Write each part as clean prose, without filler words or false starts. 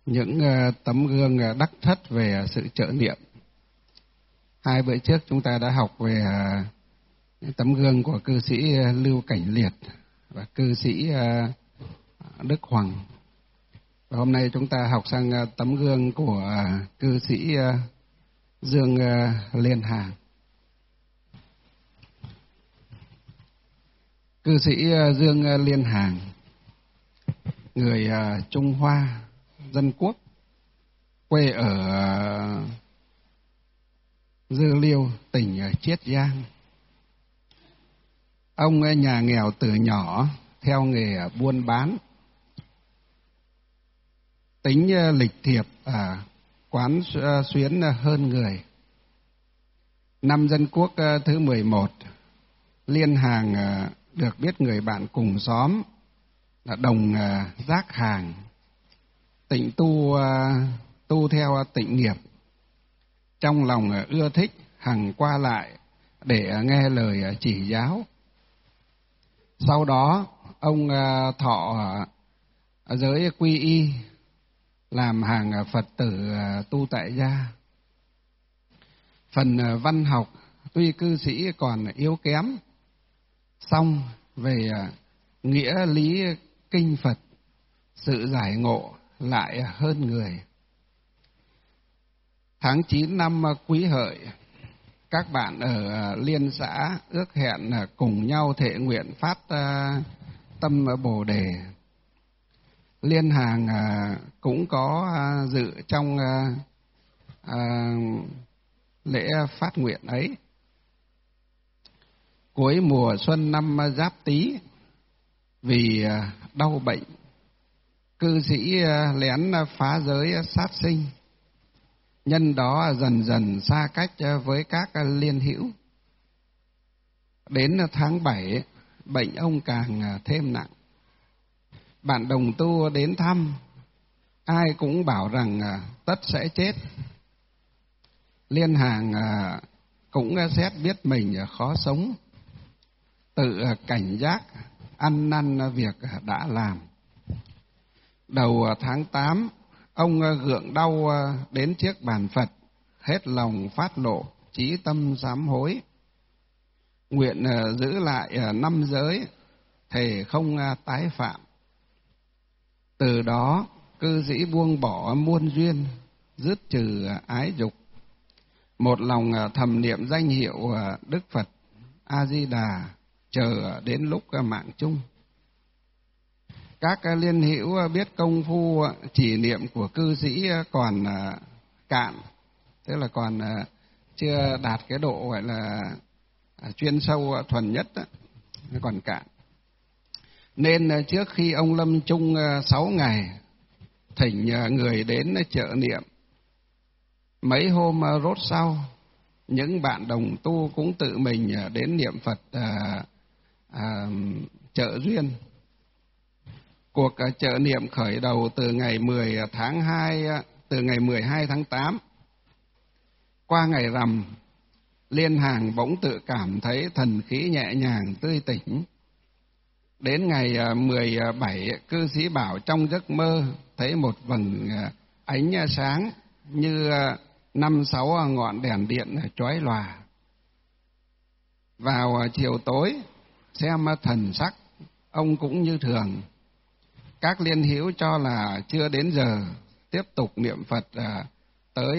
những tấm gương đắc thất về sự trợ niệm. Hai bữa trước chúng ta đã học về tấm gương của cư sĩ Lưu Cảnh Liệt và cư sĩ Đức Hoàng. Và hôm nay chúng ta học sang tấm gương của cư sĩ Dương Liên Hàng. Cư sĩ Dương Liên Hàng, người Trung Hoa, dân quốc, quê ở Dư Liêu, tỉnh Chiết Giang. Ông nhà nghèo từ nhỏ, theo nghề buôn bán, tính lịch thiệp, quán xuyến hơn người. Năm Dân Quốc thứ 11, Liên Hàng được biết người bạn cùng xóm là Đồng Giác Hàng tịnh tu theo tịnh nghiệp, trong lòng ưa thích, hằng qua lại để nghe lời chỉ giáo. Sau đó ông thọ giới quy y, làm hàng Phật tử tu tại gia. Phần văn học tuy cư sĩ còn yếu kém, song về nghĩa lý kinh Phật, sự giải ngộ lại hơn người. Tháng 9 năm Quý Hợi, các bạn ở Liên xã ước hẹn cùng nhau thệ nguyện phát tâm Bồ Đề. Liên Hàng cũng có dự trong lễ phát nguyện ấy. Cuối mùa xuân năm Giáp Tý, vì đau bệnh, cư sĩ lén phá giới sát sinh. Nhân đó dần dần xa cách với các liên hữu. Đến tháng 7, bệnh ông càng thêm nặng. Bạn đồng tu đến thăm, ai cũng bảo rằng tất sẽ chết. Liên Hàng cũng xét biết mình khó sống, tự cảnh giác, ăn năn việc đã làm. Đầu tháng 8, ông gượng đau đến trước bàn Phật, hết lòng phát lộ, chí tâm sám hối. Nguyện giữ lại 5 giới, thề không tái phạm. Từ đó, cư sĩ buông bỏ muôn duyên, dứt trừ ái dục. Một lòng thầm niệm danh hiệu Đức Phật A-di-đà, chờ đến lúc mạng chung. Các liên hữu biết công phu chỉ niệm của cư sĩ còn cạn, tức là còn chưa đạt cái độ gọi là chuyên sâu thuần nhất, nó còn cạn. Nên trước khi ông lâm chung 6 ngày, thỉnh người đến trợ niệm. Mấy hôm rốt sau, những bạn đồng tu cũng tự mình đến niệm Phật trợ duyên. Cuộc trợ niệm khởi đầu từ ngày 12 tháng 8. Qua ngày rằm, Liên Hàng bỗng tự cảm thấy thần khí nhẹ nhàng tươi tỉnh. Đến ngày 17, cư sĩ bảo trong giấc mơ thấy một vầng ánh sáng như 5-6 ngọn đèn điện chói lòa. Vào chiều tối, xem thần sắc, ông cũng như thường. Các liên hữu cho là chưa đến giờ, tiếp tục niệm Phật tới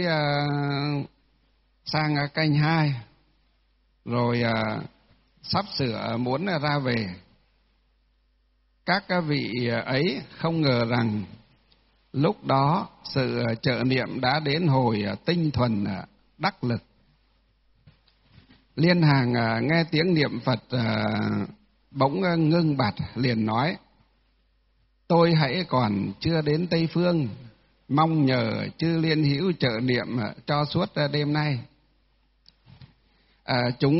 sang canh 2, rồi sắp sửa muốn ra về. Các vị ấy không ngờ rằng lúc đó sự trợ niệm đã đến hồi tinh thuần đắc lực. Liên Hàng nghe tiếng niệm Phật bỗng ngưng bặt, liền nói: tôi hãy còn chưa đến Tây Phương, mong nhờ chư liên hữu trợ niệm cho suốt đêm nay. Chúng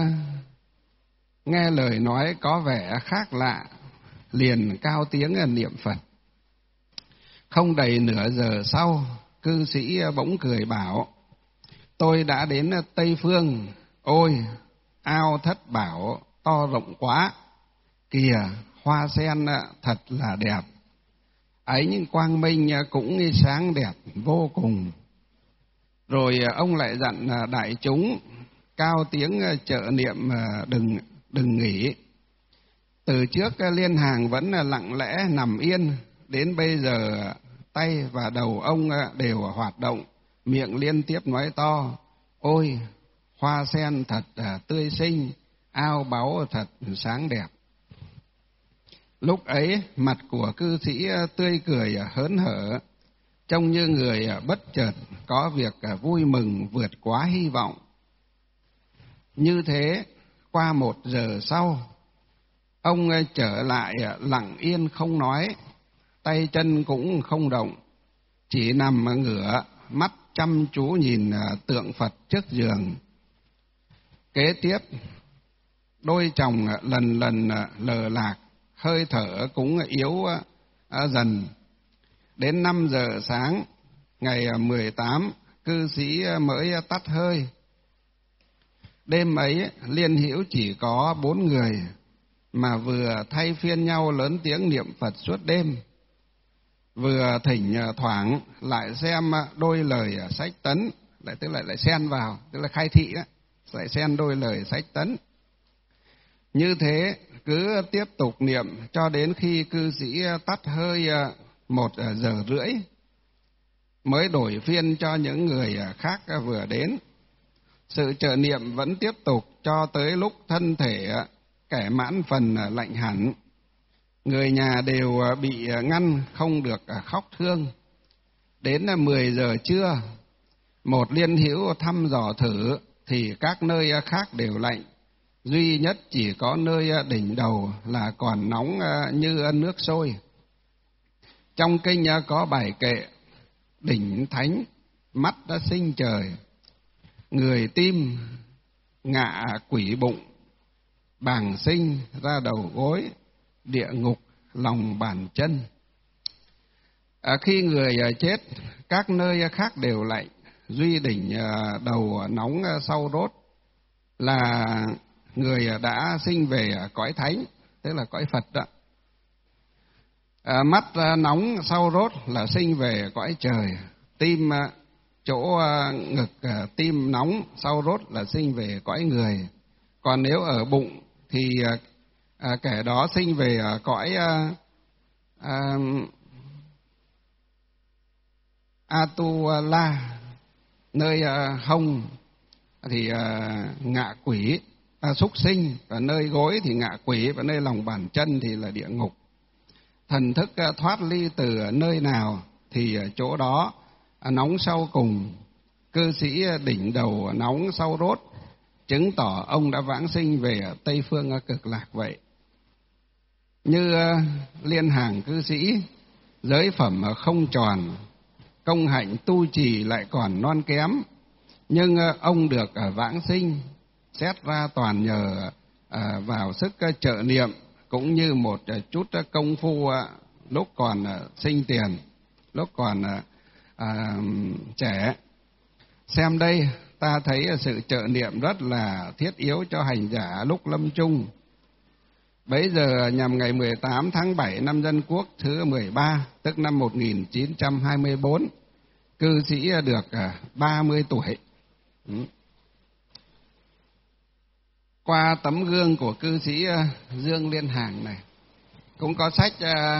nghe lời nói có vẻ khác lạ, liền cao tiếng niệm Phật. Không đầy nửa giờ sau, cư sĩ bỗng cười bảo: tôi đã đến Tây Phương, ôi ao thất bảo to rộng quá, kìa hoa sen thật là đẹp. ấy những quang minh cũng sáng đẹp vô cùng. Rồi ông lại dặn đại chúng cao tiếng trợ niệm đừng nghỉ. Từ trước Liên Hàng vẫn lặng lẽ nằm yên, đến bây giờ tay và đầu ông đều hoạt động, miệng liên tiếp nói to: ôi, hoa sen thật tươi xinh, ao báu thật sáng đẹp. Lúc ấy mặt của cư sĩ tươi cười hớn hở, trông như người bất chợt có việc vui mừng vượt quá hy vọng. Như thế, qua 1 giờ sau, ông trở lại lặng yên không nói, tay chân cũng không động, chỉ nằm ngửa mắt chăm chú nhìn tượng Phật trước giường. Kế tiếp, đôi chồng lần lần lờ lạc, hơi thở cũng yếu dần. Đến 5 giờ sáng, ngày 18, cư sĩ mới tắt hơi. Đêm ấy, liên hữu chỉ có 4 người, mà vừa thay phiên nhau lớn tiếng niệm Phật suốt đêm, vừa thỉnh thoảng lại xem đôi lời sách tấn, tức là lại xen vào, tức là khai thị đó, lại xen đôi lời sách tấn. Như thế cứ tiếp tục niệm cho đến khi cư sĩ tắt hơi 1 giờ rưỡi, mới đổi phiên cho những người khác vừa đến. Sự trợ niệm vẫn tiếp tục cho tới lúc thân thể kẻ mãn phần lạnh hẳn. Người nhà đều bị ngăn không được khóc thương. Đến 10 giờ trưa, một liên hữu thăm dò thử thì các nơi khác đều lạnh, duy nhất chỉ có nơi đỉnh đầu là còn nóng như nước sôi. Trong kinh có bài kệ: đỉnh thánh mắt đã sinh trời, người tim ngạ quỷ bụng, bàng sinh ra đầu gối, địa ngục lòng bàn chân. Khi người chết, các nơi khác đều lạnh, duy đỉnh đầu nóng sau đốt là người đã sinh về cõi thánh, tức là cõi Phật đó. Mắt nóng sau đốt là sinh về cõi trời. Tim, chỗ ngực tim nóng sau đốt là sinh về cõi người. Còn nếu ở bụng thì kẻ đó sinh về cõi Atula, nơi hông thì ngạ quỷ, súc sinh, và nơi gối thì ngạ quỷ, và nơi lòng bàn chân thì là địa ngục. Thần thức thoát ly từ nơi nào thì chỗ đó nóng sau cùng. Cư sĩ đỉnh đầu nóng sau đốt, chứng tỏ ông đã vãng sinh về Tây Phương Cực Lạc vậy. Như Liên Hàng cư sĩ, giới phẩm không tròn, công hạnh tu trì lại còn non kém, nhưng ông được vãng sinh, xét ra toàn nhờ vào sức trợ niệm, cũng như một chút công phu lúc còn sinh tiền, lúc còn trẻ. Xem đây, ta thấy sự trợ niệm rất là thiết yếu cho hành giả lúc lâm chung. Bấy giờ nhằm ngày 18 tháng 7 năm Dân Quốc thứ 13, tức năm 1924, cư sĩ được 30 tuổi. Qua tấm gương của cư sĩ Dương Liên Hàng này, cũng có sách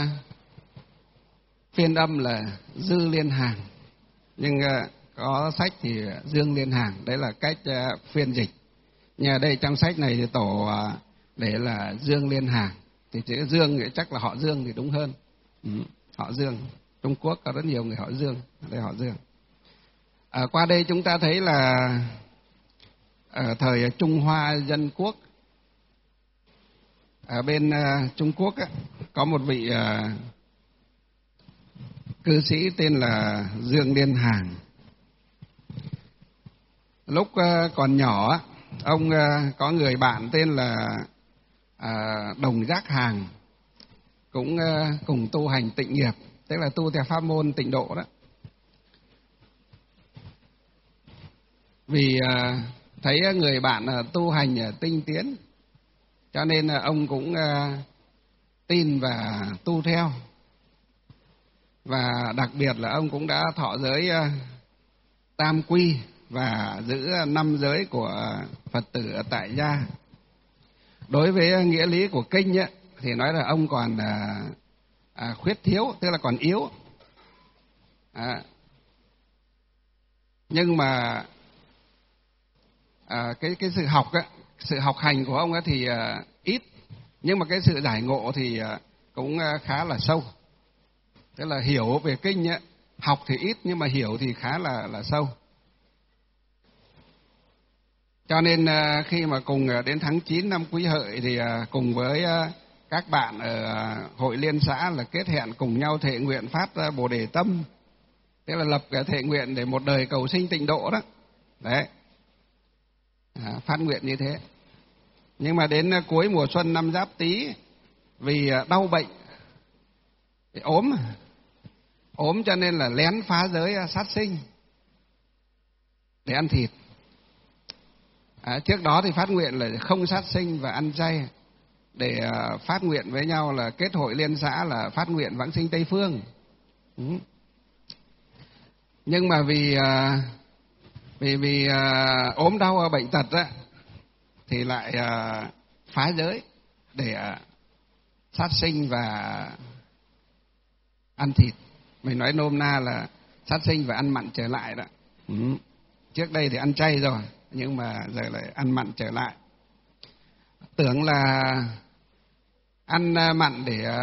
phiên âm là Dư Liên Hàng, nhưng có sách thì Dương Liên Hàng, đấy là cách phiên dịch. Nhưng ở đây trong sách này thì tổ để là Dương Liên Hàng, thì chữ Dương thì chắc là họ Dương thì đúng hơn. Họ Dương, Trung Quốc có rất nhiều người họ Dương, ở đây họ Dương. Qua đây chúng ta thấy là ở thời Trung Hoa Dân Quốc, ở bên Trung Quốc có một vị cư sĩ tên là Dương Liên Hàng. Lúc còn nhỏ, ông có người bạn tên là Đồng Giác Hàng, cũng cùng tu hành tịnh nghiệp, tức là tu theo pháp môn tịnh độ đó. Vì thấy người bạn tu hành tinh tiến, cho nên ông cũng tin và tu theo. và đặc biệt là ông cũng đã thọ giới tam quy và giữ 5 giới của Phật tử ở tại gia. Đối với nghĩa lý của kinh ấy, thì nói là ông còn khuyết thiếu, tức là còn yếu. Nhưng mà cái sự học ấy, sự học hành của ông ấy thì ít, nhưng mà cái sự giải ngộ thì cũng khá là sâu. Tức là hiểu về kinh ấy, học thì ít nhưng mà hiểu thì khá là sâu. Cho nên khi mà cùng đến tháng 9 năm Quý Hợi thì cùng với các bạn ở hội liên xã là kết hẹn cùng nhau thệ nguyện phát Bồ Đề Tâm, tức là lập cái thệ nguyện để một đời cầu sinh tịnh độ đó. Đấy, phát nguyện như thế. Nhưng mà đến cuối mùa xuân năm Giáp Tý, vì đau bệnh, ốm cho nên là lén phá giới sát sinh để ăn thịt. Trước đó thì phát nguyện là không sát sinh và ăn chay, để phát nguyện với nhau là kết hội liên xã là phát nguyện vãng sinh Tây Phương. Nhưng mà vì ốm đau bệnh tật á, thì lại phá giới để sát sinh và ăn thịt. Mình nói nôm na là sát sinh và ăn mặn trở lại đó. Trước đây thì ăn chay rồi, nhưng mà giờ lại ăn mặn trở lại. Tưởng là ăn mặn để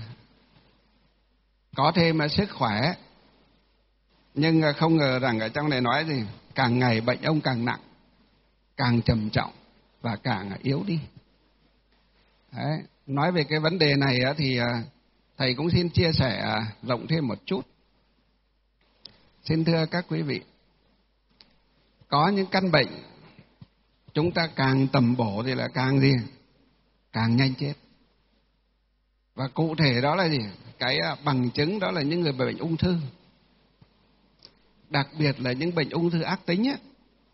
có thêm sức khỏe, nhưng không ngờ rằng ở trong này nói gì, càng ngày bệnh ông càng nặng, càng trầm trọng và càng yếu đi. Đấy. Nói về cái vấn đề này thì thầy cũng xin chia sẻ rộng thêm một chút. Xin thưa các quý vị, có những căn bệnh chúng ta càng tầm bổ thì là càng gì? Càng nhanh chết. Và cụ thể đó là gì? Cái bằng chứng đó là những người bệnh ung thư. Đặc biệt là những bệnh ung thư ác tính ấy.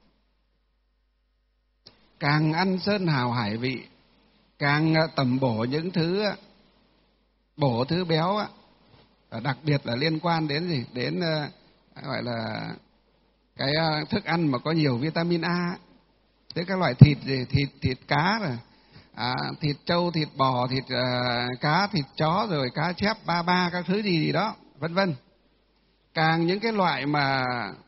Càng ăn sơn hào hải vị, càng tầm bổ những thứ bổ thứ béo á, đặc biệt là liên quan đến gì? Đến gọi là cái thức ăn mà có nhiều vitamin A. Thế các loại thịt gì? Thịt cá rồi, thịt trâu, thịt bò, thịt cá, thịt chó, rồi cá chép, ba các thứ gì đó, vân vân. Càng những cái loại mà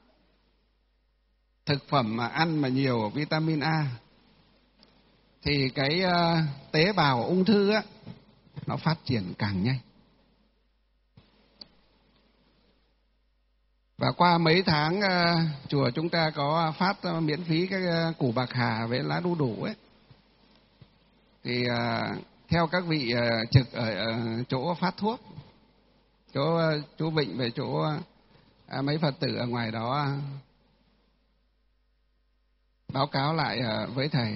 thực phẩm mà ăn mà nhiều vitamin A thì cái tế bào ung thư á, nó phát triển càng nhanh. Và qua mấy tháng chùa chúng ta có phát miễn phí cái củ bạc hà với lá đu đủ ấy, thì theo các vị trực ở chỗ phát thuốc, chỗ chú Vịnh về chỗ mấy Phật tử ở ngoài đó báo cáo lại với thầy,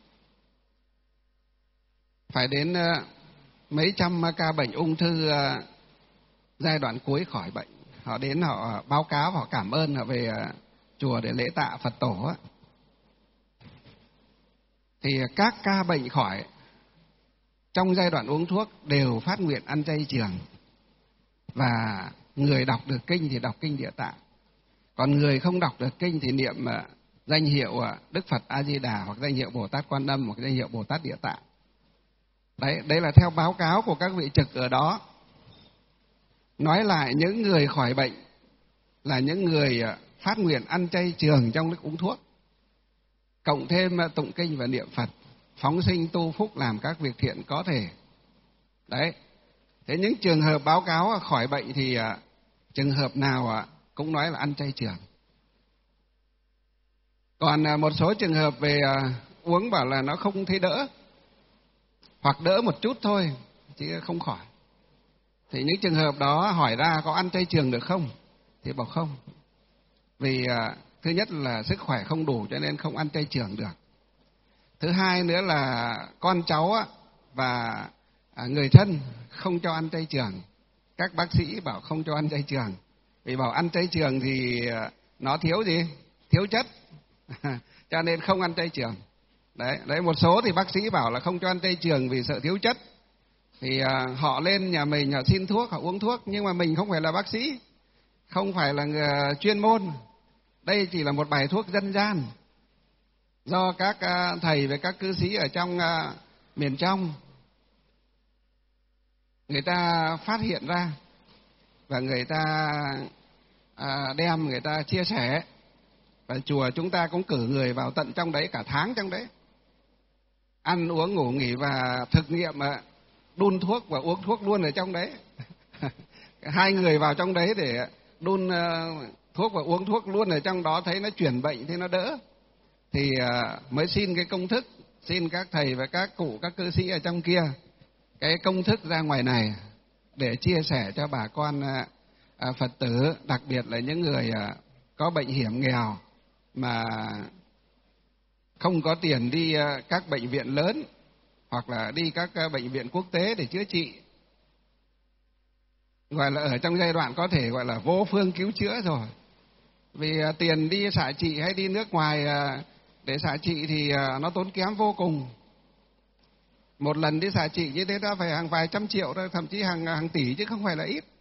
phải đến mấy trăm ca bệnh ung thư giai đoạn cuối khỏi bệnh, họ đến họ báo cáo, họ cảm ơn, họ về chùa để lễ tạ Phật tổ á. Thì các ca bệnh khỏi trong giai đoạn uống thuốc đều phát nguyện ăn chay trường, và người đọc được kinh thì đọc kinh Địa Tạng, còn người không đọc được kinh thì niệm danh hiệu Đức Phật A Di Đà, hoặc danh hiệu Bồ Tát Quan Âm, hoặc danh hiệu Bồ Tát Địa Tạng. Đấy là theo báo cáo của các vị trực ở đó. Nói lại, những người khỏi bệnh là những người phát nguyện ăn chay trường trong lúc uống thuốc, cộng thêm tụng kinh và niệm Phật, phóng sinh tu phúc, làm các việc thiện có thể. Đấy. Thế những trường hợp báo cáo khỏi bệnh thì trường hợp nào cũng nói là ăn chay trường. Còn một số trường hợp về uống bảo là nó không thấy đỡ, hoặc đỡ một chút thôi chứ không khỏi. Thì những trường hợp đó hỏi ra có ăn chay trường được không? Thì bảo không. Vì thứ nhất là sức khỏe không đủ cho nên không ăn chay trường được. Thứ hai nữa là con cháu và người thân không cho ăn chay trường. Các bác sĩ bảo không cho ăn chay trường. Vì bảo ăn chay trường thì nó thiếu gì? Thiếu chất. Cho nên không ăn chay trường. Đấy, một số thì bác sĩ bảo là không cho ăn chay trường vì sợ thiếu chất. thì họ lên nhà mình họ xin thuốc, họ uống thuốc, nhưng mà mình không phải là bác sĩ, không phải là người chuyên môn. Đây chỉ là một bài thuốc dân gian do các thầy và các cư sĩ ở trong miền trong người ta phát hiện ra, và người ta đem người ta chia sẻ. Và chùa chúng ta cũng cử người vào tận trong đấy cả tháng trong đấy, ăn uống ngủ nghỉ và thực nghiệm đun thuốc và uống thuốc luôn ở trong đấy. 2 người vào trong đấy để đun thuốc và uống thuốc luôn ở trong đó, thấy nó chuyển bệnh, thấy nó đỡ, thì mới xin cái công thức, xin các thầy và các cụ, các cư sĩ ở trong kia cái công thức ra ngoài này để chia sẻ cho bà con Phật tử, đặc biệt là những người có bệnh hiểm nghèo mà không có tiền đi các bệnh viện lớn hoặc là đi các bệnh viện quốc tế để chữa trị, gọi là ở trong giai đoạn có thể gọi là vô phương cứu chữa rồi. Vì tiền đi xạ trị hay đi nước ngoài để xạ trị thì nó tốn kém vô cùng. Một lần đi xạ trị như thế đã phải hàng vài trăm triệu thôi, thậm chí hàng tỷ chứ không phải là ít.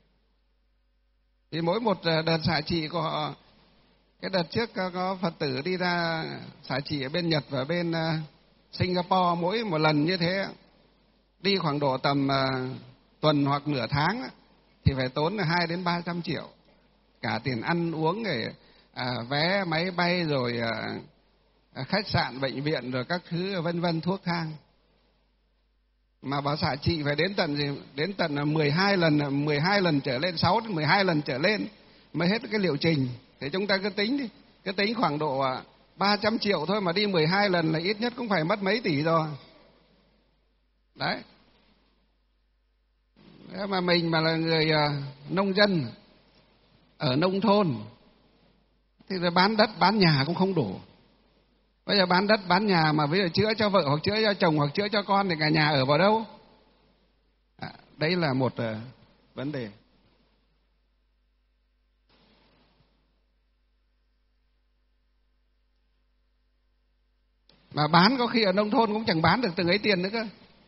Thì mỗi một đợt xạ trị của họ, cái đợt trước có Phật tử đi ra xạ trị ở bên Nhật và bên Singapore, mỗi một lần như thế đi khoảng độ tầm tuần hoặc nửa tháng thì phải tốn 200 đến 300 triệu, cả tiền ăn uống, để vé máy bay, rồi khách sạn, bệnh viện, rồi các thứ vân vân, thuốc thang. Mà bảo xạ trị phải đến tận gì? Đến tận 12 lần trở lên, 6 đến 12 lần trở lên mới hết cái liệu trình. Thì chúng ta cứ tính đi, cứ tính khoảng độ 300 triệu thôi mà đi 12 lần là ít nhất cũng phải mất mấy tỷ rồi. Đấy. Thế mà mình mà là người nông dân ở nông thôn thì bán đất bán nhà cũng không đủ. Bây giờ bán đất bán nhà mà bây giờ chữa cho vợ hoặc chữa cho chồng hoặc chữa cho con thì cả nhà ở vào đâu? Đấy là một vấn đề. Mà bán có khi ở nông thôn cũng chẳng bán được từng ấy tiền nữa cơ.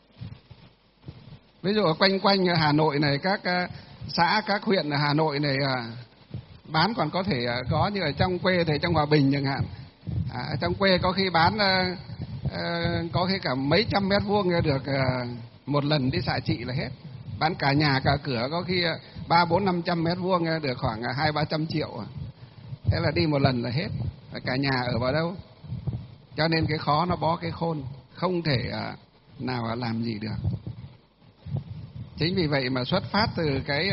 Ví dụ ở quanh Hà Nội này, các xã, các huyện ở Hà Nội này bán còn có thể có, như ở trong quê thì trong Hòa Bình chẳng hạn. Trong quê có khi bán có khi cả mấy trăm mét vuông được một lần đi xạ trị là hết. Bán cả nhà cả cửa có khi 300-400-500 mét vuông được khoảng 200-300 triệu. Thế là đi một lần là hết. Cả nhà ở vào đâu? Cho nên cái khó nó bó cái khôn, không thể nào làm gì được. Chính vì vậy mà xuất phát từ cái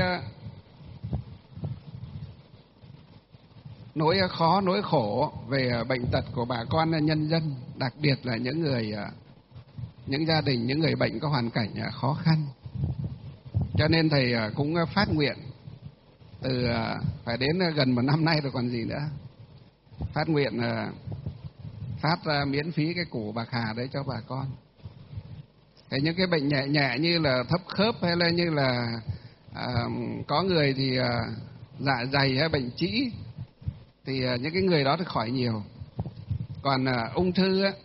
nỗi khó, nỗi khổ về bệnh tật của bà con nhân dân, đặc biệt là những người, những gia đình, những người bệnh có hoàn cảnh khó khăn. Cho nên thầy cũng phát nguyện từ phải đến gần 1 năm nay rồi còn gì nữa, phát nguyện phát ra miễn phí cái củ bạc hà đấy cho bà con. Thế những cái bệnh nhẹ nhẹ như là thấp khớp, hay là như là có người thì dạ dày hay bệnh trĩ, thì những cái người đó thì khỏi nhiều. Còn ung thư á,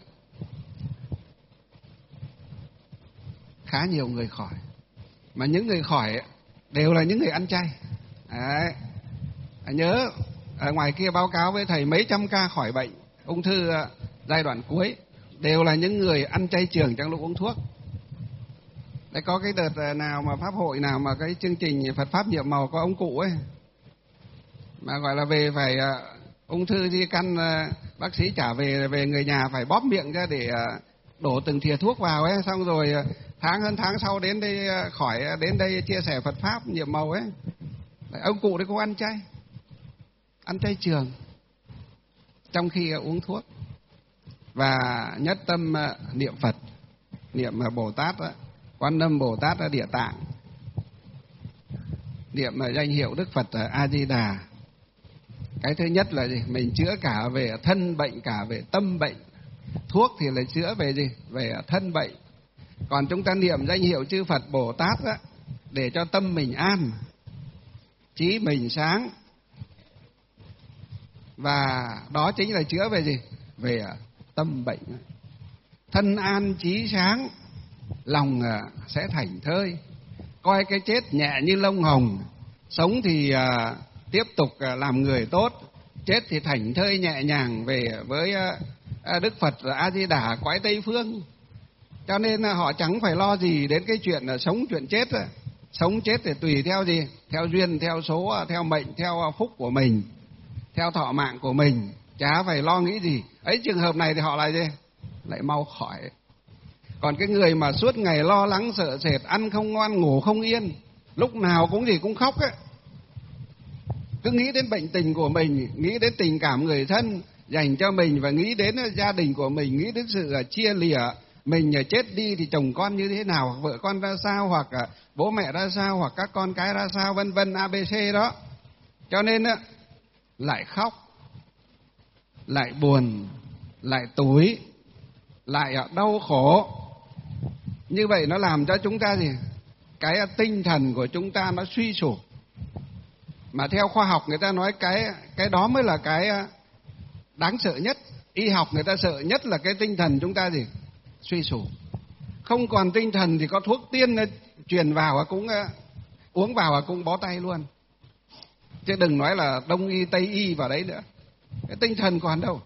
khá nhiều người khỏi. Mà những người khỏi đều là những người ăn chay. Đấy. Nhớ ở ngoài kia báo cáo với thầy mấy trăm ca khỏi bệnh ung thư giai đoạn cuối đều là những người ăn chay trường trong lúc uống thuốc. Đấy, có cái đợt nào mà pháp hội nào mà cái chương trình Phật Pháp nhiệm màu có ông cụ ấy mà gọi là về phải ung thư di căn, bác sĩ trả về người nhà phải bóp miệng ra để đổ từng thìa thuốc vào ấy, xong rồi hơn tháng sau đến đây khỏi, đến đây chia sẻ Phật Pháp nhiệm màu ấy. Đấy, ông cụ đấy cũng ăn chay trường trong khi uống thuốc, và nhất tâm niệm Phật, niệm Bồ Tát, Quan Âm Bồ Tát ở Địa Tạng, niệm danh hiệu Đức Phật A Di Đà. Cái thứ nhất là gì? Mình chữa cả về thân bệnh, cả về tâm bệnh. Thuốc thì là chữa về gì? Về thân bệnh. Còn chúng ta niệm danh hiệu chư Phật Bồ Tát á, để cho tâm mình an, trí mình sáng, và đó chính là chữa về gì? Về tâm bệnh. Thân an trí sáng lòng sẽ thảnh thơi, coi cái chết nhẹ như lông hồng, sống thì tiếp tục làm người tốt, chết thì thảnh thơi nhẹ nhàng về với Đức Phật A Di Đà cõi Tây phương. Cho nên họ chẳng phải lo gì đến cái chuyện sống chuyện chết. Sống chết thì tùy theo gì? Theo duyên, theo số, theo mệnh, theo phúc của mình, theo thọ mạng của mình, chả phải lo nghĩ gì. Ấy trường hợp này thì họ lại gì? Lại mau khỏi. Còn cái người mà suốt ngày lo lắng sợ sệt, ăn không ngon ngủ không yên, lúc nào cũng gì cũng khóc ấy, cứ nghĩ đến bệnh tình của mình, nghĩ đến tình cảm người thân dành cho mình, và nghĩ đến gia đình của mình, nghĩ đến sự chia lìa, mình chết đi thì chồng con như thế nào, vợ con ra sao, hoặc bố mẹ ra sao, hoặc các con cái ra sao, vân vân ABC đó. Cho nên lại khóc, lại buồn, lại tủi, lại đau khổ. Như vậy nó làm cho chúng ta gì? Cái tinh thần của chúng ta nó suy sụp. Mà theo khoa học người ta nói cái đó mới là cái đáng sợ nhất. Y học người ta sợ nhất là cái tinh thần chúng ta gì? Suy sụp. Không còn tinh thần thì có thuốc tiên truyền vào cũng uống vào cũng bó tay luôn. Chứ đừng nói là đông y tây y vào đấy nữa. Cái tinh thần còn đâu.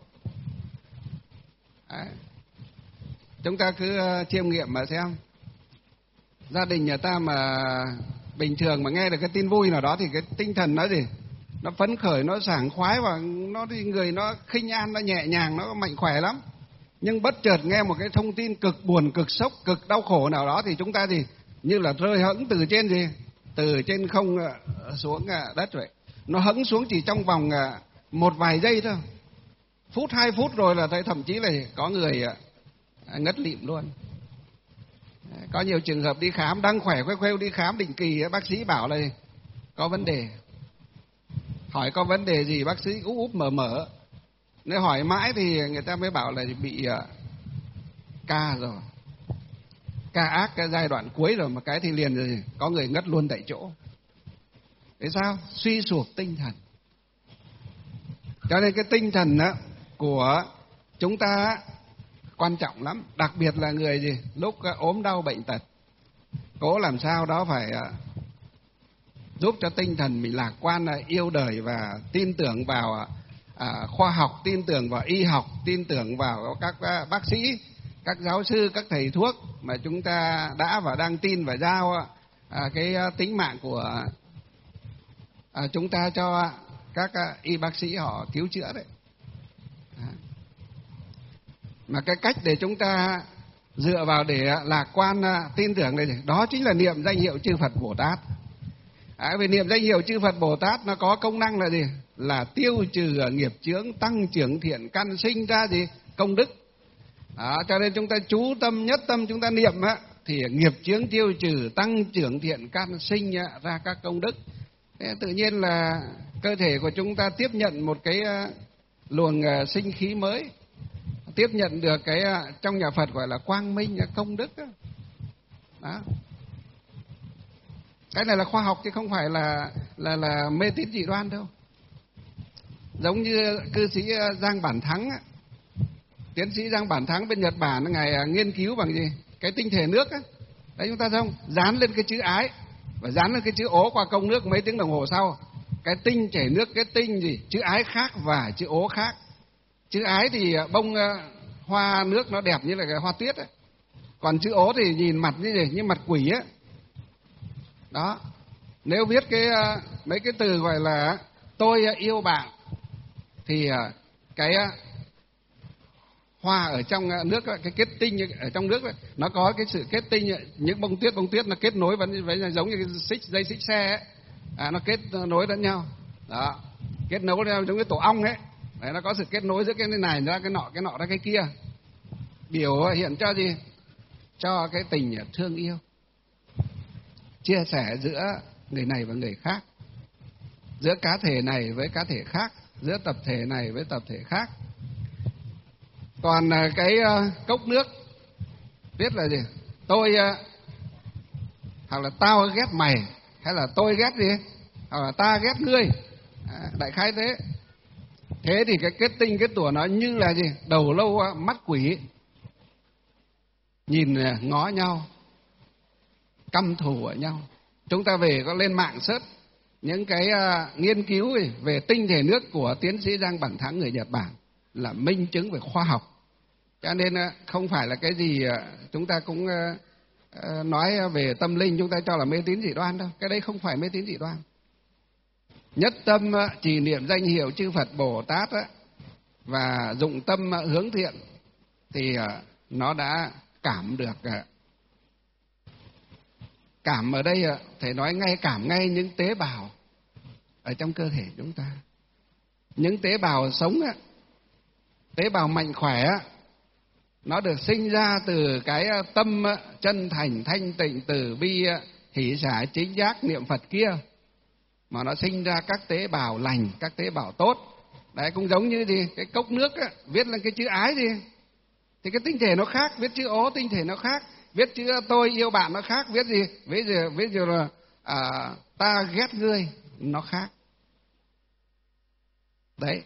Đấy. Chúng ta cứ chiêm nghiệm mà xem. Gia đình nhà ta mà bình thường mà nghe được cái tin vui nào đó thì cái tinh thần nó gì? Nó phấn khởi, nó sảng khoái, và nó thì người nó khinh an, nó nhẹ nhàng, nó mạnh khỏe lắm. Nhưng bất chợt nghe một cái thông tin cực buồn, cực sốc, cực đau khổ nào đó thì chúng ta gì? Như là rơi hẫng từ trên gì? Từ trên không xuống đất vậy. Nó hẫng xuống chỉ trong vòng một vài giây thôi. Phút 2 phút rồi là thấy thậm chí là có người ngất lịm luôn. Có nhiều trường hợp đi khám đang khỏe khoe khoe đi khám định kỳ, bác sĩ bảo là có vấn đề. Hỏi có vấn đề gì, bác sĩ úp úp mở mở. Nếu hỏi mãi thì người ta mới bảo là bị ca rồi, ca ác cái giai đoạn cuối rồi, mà cái thì liền rồi có người ngất luôn tại chỗ. Thế sao? Suy sụp tinh thần. Cho nên cái tinh thần của chúng ta quan trọng lắm, đặc biệt là người gì lúc ốm đau bệnh tật, cố làm sao đó phải giúp cho tinh thần mình lạc quan, yêu đời và tin tưởng vào khoa học, tin tưởng vào y học, tin tưởng vào các bác sĩ, các giáo sư, các thầy thuốc mà chúng ta đã và đang tin và giao cái tính mạng của chúng ta cho các y bác sĩ họ cứu chữa đấy. Mà cái cách để chúng ta dựa vào để lạc quan tin tưởng này, đó chính là niệm danh hiệu chư Phật Bồ Tát. Vì niệm danh hiệu chư Phật Bồ Tát nó có công năng là gì? Là tiêu trừ nghiệp chướng, tăng trưởng thiện căn, sinh ra gì? Công đức. Cho nên chúng ta chú tâm, nhất tâm chúng ta niệm thì nghiệp chướng tiêu trừ, tăng trưởng thiện căn, sinh ra các công đức. Thế tự nhiên là cơ thể của chúng ta tiếp nhận một cái luồng sinh khí mới, tiếp nhận được cái trong nhà Phật gọi là quang minh công đức đó. Cái này là khoa học chứ không phải là mê tín dị đoan đâu. Giống như cư sĩ Giang Bản Thắng tiến sĩ Giang Bản Thắng bên Nhật Bản, ngài nghiên cứu bằng gì? Cái tinh thể nước đấy, chúng ta thấy không? Dán lên cái chữ ái và dán lên cái chữ ố qua công nước, mấy tiếng đồng hồ sau cái tinh chảy nước, cái tinh gì? Chữ ái khác và chữ ố khác. Chữ ái thì bông hoa nước nó đẹp như là cái hoa tuyết ấy. Còn chữ ố thì nhìn mặt như gì? Như mặt quỷ á. Đó. Nếu viết mấy cái từ gọi là tôi yêu bạn thì cái hoa ở trong nước, cái kết tinh ở trong nước nó có cái sự kết tinh, những bông tuyết nó kết nối với giống như cái dây xích xe ấy. Nó kết nối lẫn nhau. Đó. Kết nối theo giống như tổ ong ấy. Đấy, nó có sự kết nối giữa cái này ra cái nọ ra cái kia. Biểu hiện cho gì? Cho cái tình thương yêu, chia sẻ giữa người này và người khác, giữa cá thể này với cá thể khác, giữa tập thể này với tập thể khác. Còn cái cốc nước viết là gì? Tôi hoặc là tao ghét mày, hay là tôi ghét gì, hoặc là ta ghét ngươi, đại khái thế. Thế thì cái kết tinh kết tủa nó như là gì? Đầu lâu mắt quỷ. nhìn ngó nhau, căm thù ở nhau. Chúng ta về có lên mạng search những cái nghiên cứu về tinh thể nước của tiến sĩ Giang Bằng Thắng người Nhật Bản là minh chứng về khoa học. Cho nên không phải là cái gì chúng ta cũng nói về tâm linh chúng ta cho là mê tín dị đoan đâu. Cái đấy không phải mê tín dị đoan. Nhất tâm trì niệm danh hiệu chư Phật Bồ Tát và dụng tâm hướng thiện thì nó đã cảm được. Cảm ở đây thầy nói ngay, cảm ngay những tế bào ở trong cơ thể chúng ta. Những tế bào sống, tế bào mạnh khỏe, nó được sinh ra từ cái tâm chân thành, thanh tịnh, từ bi, hỷ xả, chính giác, niệm Phật kia. Mà nó sinh ra các tế bào lành, các tế bào tốt. Đấy, cũng giống như gì? Cái cốc nước viết lên cái chữ ái đi, thì cái tinh thể nó khác. Viết chữ ố tinh thể nó khác. Viết chữ tôi yêu bạn nó khác. Viết gì? Viết gì là ta ghét ngươi, nó khác. Đấy.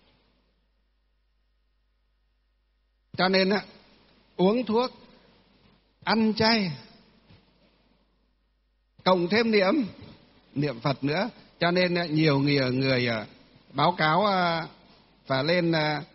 Cho nên uống thuốc, ăn chay, cộng thêm niệm Phật nữa. Cho nên nhiều người báo cáo phải lên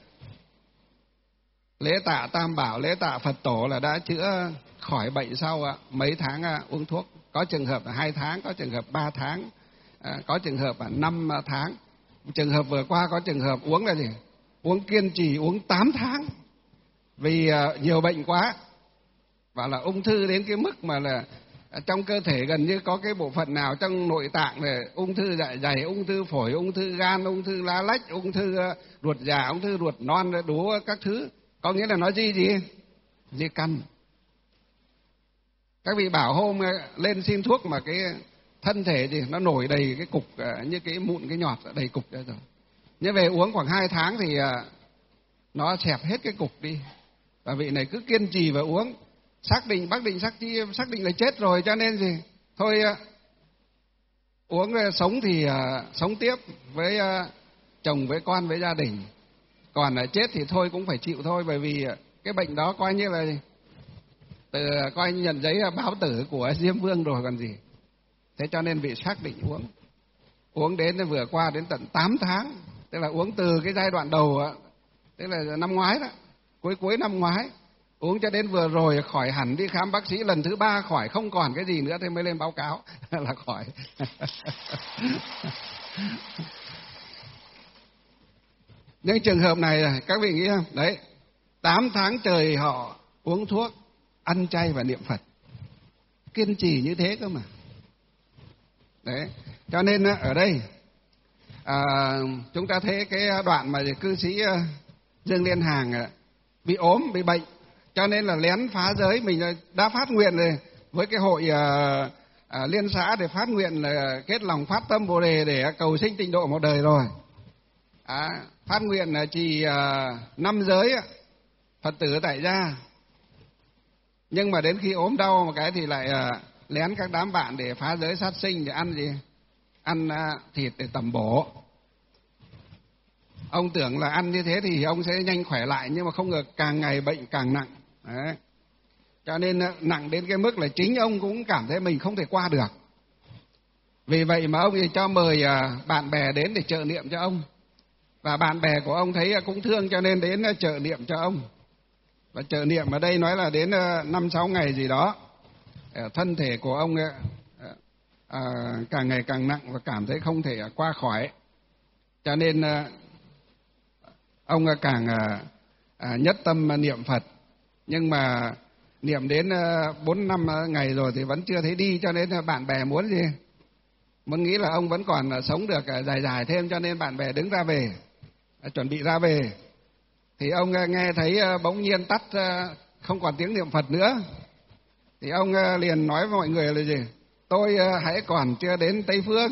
lễ tạ Tam Bảo, lễ tạ Phật Tổ là đã chữa khỏi bệnh sau mấy tháng uống thuốc. Có trường hợp là 2 tháng, có trường hợp 3 tháng, có trường hợp là 5 tháng. Trường hợp vừa qua có trường hợp uống là gì? Uống kiên trì, uống 8 tháng. Vì nhiều bệnh quá. Và là ung thư đến cái mức mà là trong cơ thể gần như có cái bộ phận nào trong nội tạng này, ung thư dạ dày, ung thư phổi, ung thư gan, ung thư lá lách, ung thư ruột già, ung thư ruột non, đủ các thứ. Có nghĩa là nói gì căn. Các vị bảo hôm lên xin thuốc mà cái thân thể gì nó nổi đầy cái cục như cái mụn cái nhọt đầy cục ra rồi. Nhưng về uống khoảng 2 tháng thì nó xẹp hết cái cục đi. Và vị này cứ kiên trì và uống. Xác định là chết rồi, cho nên gì? Thôi uống sống thì sống tiếp với chồng, với con, với gia đình. Còn chết thì thôi cũng phải chịu thôi, bởi vì cái bệnh đó coi như là coi như nhận giấy báo tử của Diêm Vương rồi còn gì. Thế cho nên vị xác định uống. Uống đến vừa qua đến tận 8 tháng. Tức là uống từ cái giai đoạn đầu, tức là năm ngoái đó, cuối năm ngoái. Uống cho đến vừa rồi khỏi hẳn, đi khám bác sĩ lần thứ 3 khỏi, không còn cái gì nữa thì mới lên báo cáo là khỏi. Nhưng trường hợp này các vị nghĩ không? Đấy, 8 tháng trời họ uống thuốc, ăn chay và niệm Phật. Kiên trì như thế cơ mà. Đấy, cho nên ở đây chúng ta thấy cái đoạn mà cư sĩ Dương Liên Hàng bị ốm, bị bệnh, cho nên là lén phá giới. Mình đã phát nguyện rồi với cái hội liên xã để phát nguyện là kết lòng phát tâm Bồ đề để cầu sinh tịnh độ một đời rồi. Phát nguyện là trì 5 giới Phật tử tại gia. Nhưng mà đến khi ốm đau một cái thì lại lén các đám bạn để phá giới sát sinh, để ăn gì? Ăn thịt để tẩm bổ. Ông tưởng là ăn như thế thì ông sẽ nhanh khỏe lại, nhưng mà không ngờ càng ngày bệnh càng nặng. Đấy. Cho nên nặng đến cái mức là chính ông cũng cảm thấy mình không thể qua được. Vì vậy mà ông thì cho mời bạn bè đến để trợ niệm cho ông. Và bạn bè của ông thấy cũng thương cho nên đến trợ niệm cho ông. Và trợ niệm ở đây nói là đến 5-6 ngày gì đó. Thân thể của ông càng ngày càng nặng và cảm thấy không thể qua khỏi. Cho nên ông càng nhất tâm niệm Phật. Nhưng mà niệm đến 4-5 ngày rồi thì vẫn chưa thấy đi, cho nên bạn bè muốn gì? Muốn nghĩ là ông vẫn còn sống được dài thêm, cho nên bạn bè đứng ra về, chuẩn bị ra về. Thì ông nghe thấy bỗng nhiên tắt, không còn tiếng niệm Phật nữa. Thì ông liền nói với mọi người là gì? Tôi hãy còn chưa đến Tây Phương.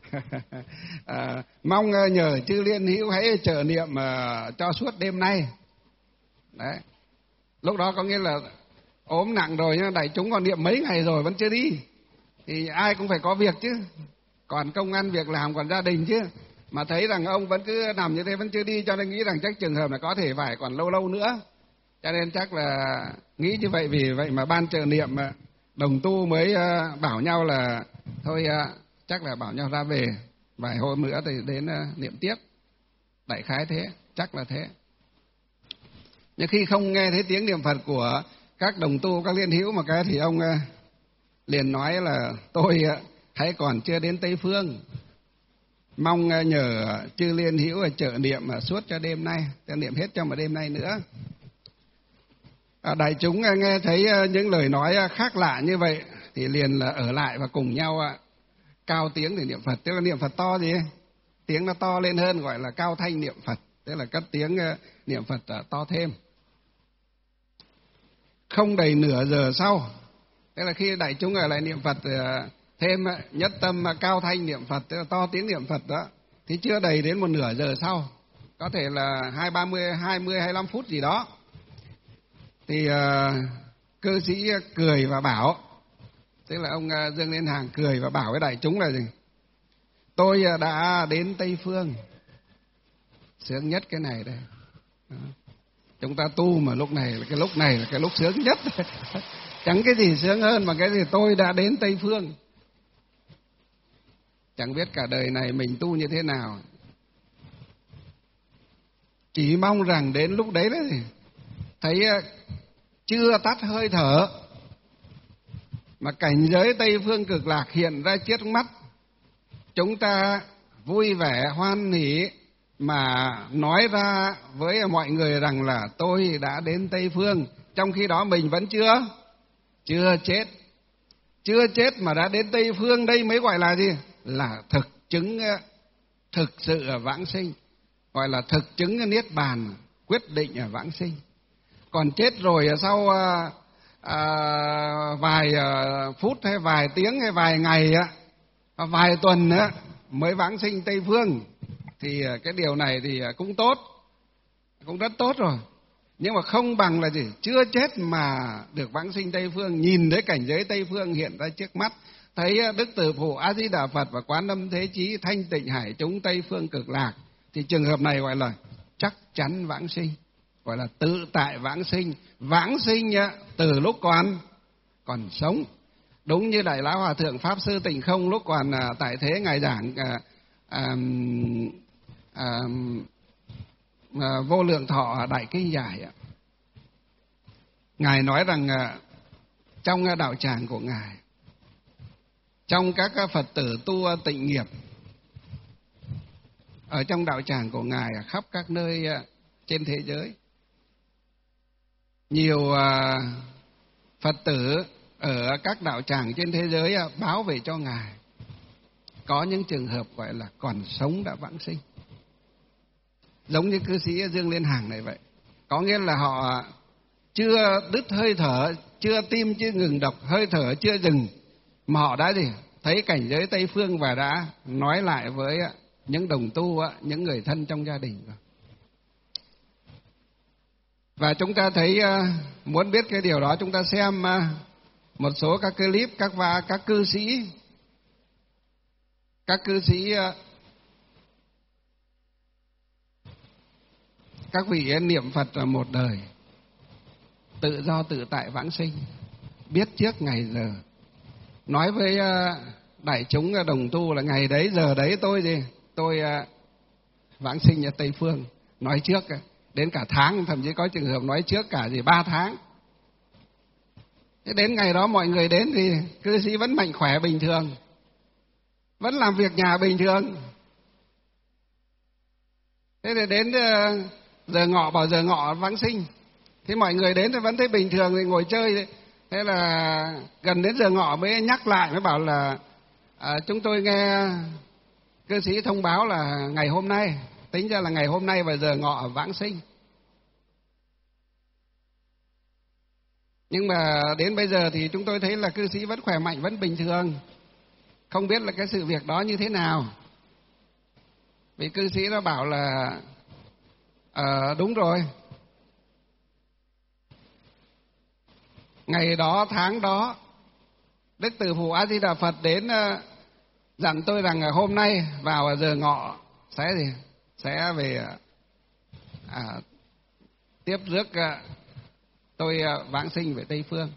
Mong nhờ chư Liên Hữu hãy trợ niệm cho suốt đêm nay. Đấy. Lúc đó có nghĩa là ốm nặng rồi, nhưng đại chúng còn niệm mấy ngày rồi vẫn chưa đi. Thì ai cũng phải có việc chứ, còn công ăn việc làm, còn gia đình chứ. Mà thấy rằng ông vẫn cứ nằm như thế vẫn chưa đi, cho nên nghĩ rằng chắc trường hợp là có thể phải còn lâu nữa. Cho nên chắc là nghĩ như vậy, vì vậy mà ban trợ niệm đồng tu mới bảo nhau là thôi chắc là bảo nhau ra về, vài hôm nữa thì đến niệm tiếp. Đại khái thế, chắc là thế. Nhưng khi không nghe thấy tiếng niệm Phật của các đồng tu, các liên hữu mà cái thì ông liền nói là tôi hãy còn chưa đến Tây Phương, mong nhờ chư liên hữu trợ niệm suốt cho đêm nay, cho niệm hết cho một đêm nay nữa. Đại chúng nghe thấy những lời nói khác lạ như vậy thì liền là ở lại và cùng nhau cao tiếng để niệm Phật. Tức là niệm Phật to gì? Tiếng nó to lên hơn, gọi là cao thanh niệm Phật, tức là cất tiếng niệm Phật to thêm. Không đầy nửa giờ sau, tức là khi đại chúng ở lại niệm Phật thêm nhất tâm cao thanh niệm Phật, tức là to tiếng niệm Phật đó, thì chưa đầy đến một nửa giờ sau, có thể là 25 phút gì đó, thì cư sĩ cười và bảo, tức là ông Dương Liên Hàng cười và bảo với đại chúng là gì? Tôi đã đến Tây Phương. Sướng nhất cái này đây. Đó. Chúng ta tu mà lúc này là cái lúc sướng nhất. Chẳng cái gì sướng hơn mà cái gì tôi đã đến Tây Phương. Chẳng biết cả đời này mình tu như thế nào. Chỉ mong rằng đến lúc đấy đấy thấy chưa tắt hơi thở mà cảnh giới Tây Phương Cực Lạc hiện ra trước mắt, chúng ta vui vẻ hoan hỉ mà nói ra với mọi người rằng là tôi đã đến Tây Phương, trong khi đó mình vẫn chưa chết. Chưa chết mà đã đến Tây Phương, đây mới gọi là gì? Là thực chứng thực sự vãng sinh, gọi là thực chứng niết bàn, quyết định vãng sinh. Còn chết rồi sau vài phút hay vài tiếng hay vài ngày vài tuần nữa mới vãng sinh Tây Phương, thì cái điều này thì cũng tốt, cũng rất tốt rồi. Nhưng mà không bằng là gì? Chưa chết mà được vãng sinh Tây Phương, nhìn thấy cảnh giới Tây Phương hiện ra trước mắt, thấy Đức Từ Phụ A Di Đà Phật và Quán Âm Thế Chí thanh tịnh hải chúng Tây Phương Cực Lạc, thì trường hợp này gọi là chắc chắn vãng sinh, gọi là tự tại vãng sinh từ lúc còn sống. Đúng như Đại Lão Hòa Thượng Pháp Sư Tịnh Không lúc còn tại thế ngài giảng Vô Lượng Thọ Đại Kinh Giải, ngài nói rằng trong đạo tràng của ngài, trong các Phật tử tu tịnh nghiệp ở trong đạo tràng của ngài khắp các nơi trên thế giới, nhiều Phật tử ở các đạo tràng trên thế giới báo về cho ngài có những trường hợp gọi là còn sống đã vãng sinh, giống như cư sĩ Dương Liên Hàng này vậy. Có nghĩa là họ chưa đứt hơi thở, chưa tim chưa ngừng đập, hơi thở chưa dừng, mà họ đã gì? Thấy cảnh giới Tây Phương và đã nói lại với những đồng tu, những người thân trong gia đình. Và chúng ta thấy, muốn biết cái điều đó, chúng ta xem một số các clip các cư sĩ, các vị niệm Phật một đời tự do tự tại vãng sinh, biết trước ngày giờ, nói với đại chúng đồng tu là ngày đấy giờ đấy tôi vãng sinh ở Tây Phương, nói trước đến cả tháng, thậm chí có trường hợp nói trước cả 3 tháng. Thế đến ngày đó mọi người đến thì cư sĩ vẫn mạnh khỏe bình thường, vẫn làm việc nhà bình thường. Thế thì đến giờ ngọ, bảo giờ ngọ vãng sinh, thế mọi người đến thì vẫn thấy bình thường thì ngồi chơi. Thế là gần đến giờ ngọ mới nhắc lại, mới bảo là chúng tôi nghe cư sĩ thông báo là ngày hôm nay, tính ra là ngày hôm nay và giờ ngọ vãng sinh. Nhưng mà đến bây giờ thì chúng tôi thấy là cư sĩ vẫn khỏe mạnh, vẫn bình thường. Không biết là cái sự việc đó như thế nào. Vì cư sĩ nó bảo là đúng rồi, ngày đó tháng đó Đức Từ Phụ A Di Đà Phật đến dặn tôi rằng hôm nay vào giờ ngọ sẽ về tiếp rước tôi vãng sinh về Tây Phương.